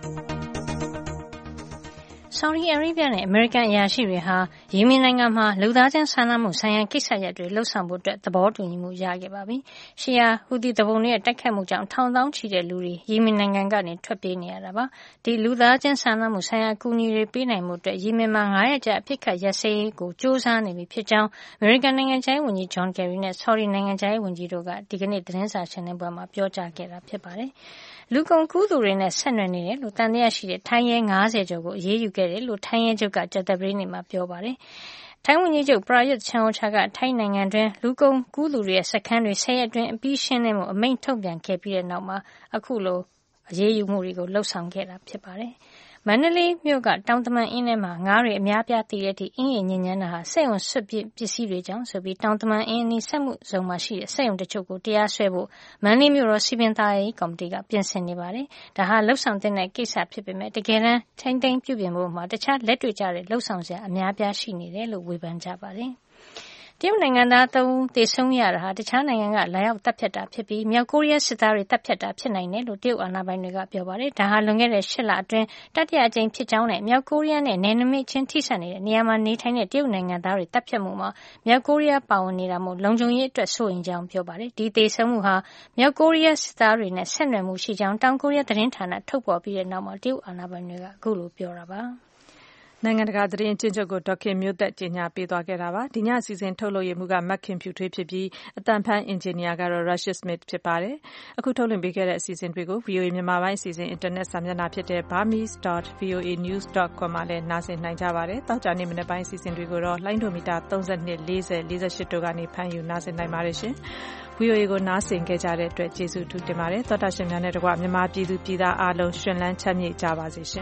ဆော်ဒီအာရေဗျနဲ့အမေရိကန်အရာရှိတွေဟာယီမင်နိုင်ငံမှာလူသားချင်းစာနာမှုဆိုင်ရာကိစ္စရပ်တွေလှုပ်ဆောင်ဖို့အတွက်သဘောတူညီမှုရခဲ့ပါပြီ။ရှီယာဟူသီတဘုံတွေရဲ့တိုက်ခိုက်မှုကြောင့်ထောင်သောင်းချီတဲ့လူတွေယီမင်နိုင်ငံကနေထွက်ပြေးနေရတာပါ။ဒီလူသားချင်းစာနာမှုဆိုင်ရာအကူအညီတွေပေးနိုင်မှုအတွက်ယီမင်မှာ၅ရက်ကြာအပစ်အခတ်ရပ်စဲရေးကိုစ조사နေပြီဖြစ်ကြောင်းအမေရိကန်နိုင်ငံခြားရေးဝန်ကြီးဂျွန်ကယ်ရီနဲ့ဆော်ဒီနိုင်ငံခြားရေးဝန်ကြီးတို့ကဒီကနေ့သတင်းစာရှင်းလင်းပွဲမှာပြောကြားခဲ့တာဖြစ်ပါတယ်။လူကုန်ကူးသူတွေနဲ့ဆက်နွယ်နေတယ်လို့တန်တရားရှိတဲ့ထိုင်းရဲ၅၀ကျော်ကိုအရေးယူခဲ့တယ်လို့ထိုင်းရဲချုပ်ကကြာသပတေးနေ့မှာပြောပါတယ်။ထိုင်းဝန်ကြီးချုပ်ပရာယွတ်ချန်အိုချာကထိုင်းနိုင်ငံတွင်းလူကုန်ကူးသူတွေရဲ့စခန်းတွေဆယ်ရက်အတွင်းအပြီးရှင်းလင်းမှုအမိန့်ထုတ်ပြန်ခဲ့ပြီးတဲ့နောက်မှာအခုလိုအရေးယူမှုတွေကိုလှုပ်ဆောင်ခဲ့တာဖြစ်ပါတယ်။မန္တလေးမြို့ကတောင်တမန်အင်းထဲမှာငါးတွေအများပြားတည်တဲ့အထိအင်းရညဉ့်ညမ်းတာဟာစက်ရုံဆွတ်ပပစ္စည်းတွေကြောင့်ဆိုပြီးတောင်တမန်အင်းအနီးစက်မှုဇုံမှာရှိတဲ့စက်ရုံတချို့ကိုတရားစွဲဖို့မန္တလေးမြို့တော်စီပင်သားရေးကော်မတီကပြင်ဆင်နေပါတယ်။ဒါဟာလှုပ်ဆောင်တဲ့ကိစ္စဖြစ်ပေမဲ့တကယ်တမ်းထိမ့်သိမ်းပြုပြင်ဖို့မှာတခြားလက်တွေ့ကျတဲ့လှုပ်ဆောင်စရာအများပြားရှိနေတယ်လို့ဝေဖန်ကြပါတယ်။တရုတ်နိုင်ငံသားသုံးဦးသေဆုံးရတာဟာတခြားနိုင်ငံကလာရောက်တပ်ဖြတ်တာဖြစ်ပြီးမြောက်ကိုရီးယားစစ်သားတွေတပ်ဖြတ်တာဖြစ်နိုင်တယ်လို့တရုတ်အာဏာပိုင်တွေကပြောပါတယ်။ဒါဟာလွန်ခဲ့တဲ့၈လအတွင်းတတိယအကြိမ်ဖြစ်ကြောင်းနဲ့မြောက်ကိုရီးယားနဲ့နယ်နိမိတ်ချင်းထိစပ်နေတဲ့နေရာမှာနေထိုင်တဲ့တရုတ်နိုင်ငံသားတွေတပ်ဖြတ်မှုမှာမြောက်ကိုရီးယားပါဝင်နေတာမို့လုံခြုံရေးအတွက်စိုးရိမ်ကြောင်းပြောပါတယ်။ဒီသေဆုံးမှုဟာမြောက်ကိုရီးယားစစ်သားတွေနဲ့ဆက်နွယ်မှုရှိကြောင်းတောင်ကိုရီးယားသတင်းဌာနထုတ်ဖော်ပြီးတဲ့နောက်မှာတရုတ်အာဏာပိုင်တွေကအခုလိုပြောတာပါ။နိုင်ငံတကာသတင်းချင်းချုပ်ကိုဒေါက်ခင်မျိုးသက်ကြီးညာပေးသွားခဲ့တာပါဒီညအစီအစဉ်ထုတ်လုပ်ရမှုကမက်ခင်ဖြူထွေးဖြစ်ပြီးအတန်ဖန်အင်ဂျင်နီယာကတော့ Rashid Smith ဖြစ်ပါတယ်အခုထုတ်လွှင့်ပေးခဲ့တဲ့အစီအစဉ်တွေကို ဗွီအိုအေ မြန်မာပိုင်းအစီအစဉ်အင်တာနက်စာမျက်နှာဖြစ်တဲ့ burmese dot v o a news dot com မှာလည်းနားဆင်နိုင်ကြပါတယ်တောက်ကြနေမနေ့ပိုင်းအစီအစဉ်တွေကိုတော့လိုင်းဒိုမီတာ၃၂ ၄၀ ၄၈တို့ကနေဖမ်းယူနားဆင်နိုင်ပါတယ်ရှင်ဗွီအိုအေကိုနားဆင်ခဲ့ကြတဲ့အတွက်ကျေးဇူးထူးတင်ပါတယ်သောတာရှင်များနဲ့တကွမြန်မာပြည်သူပြည်သားအားလုံးရှင်လန်းချမ်းမြေ့ကြပါစေရှင်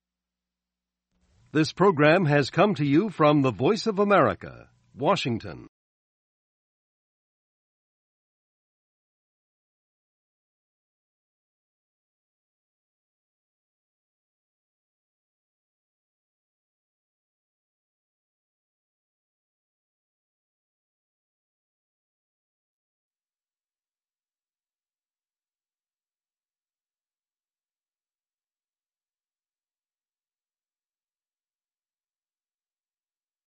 This program has come to you from the Voice of America, Washington.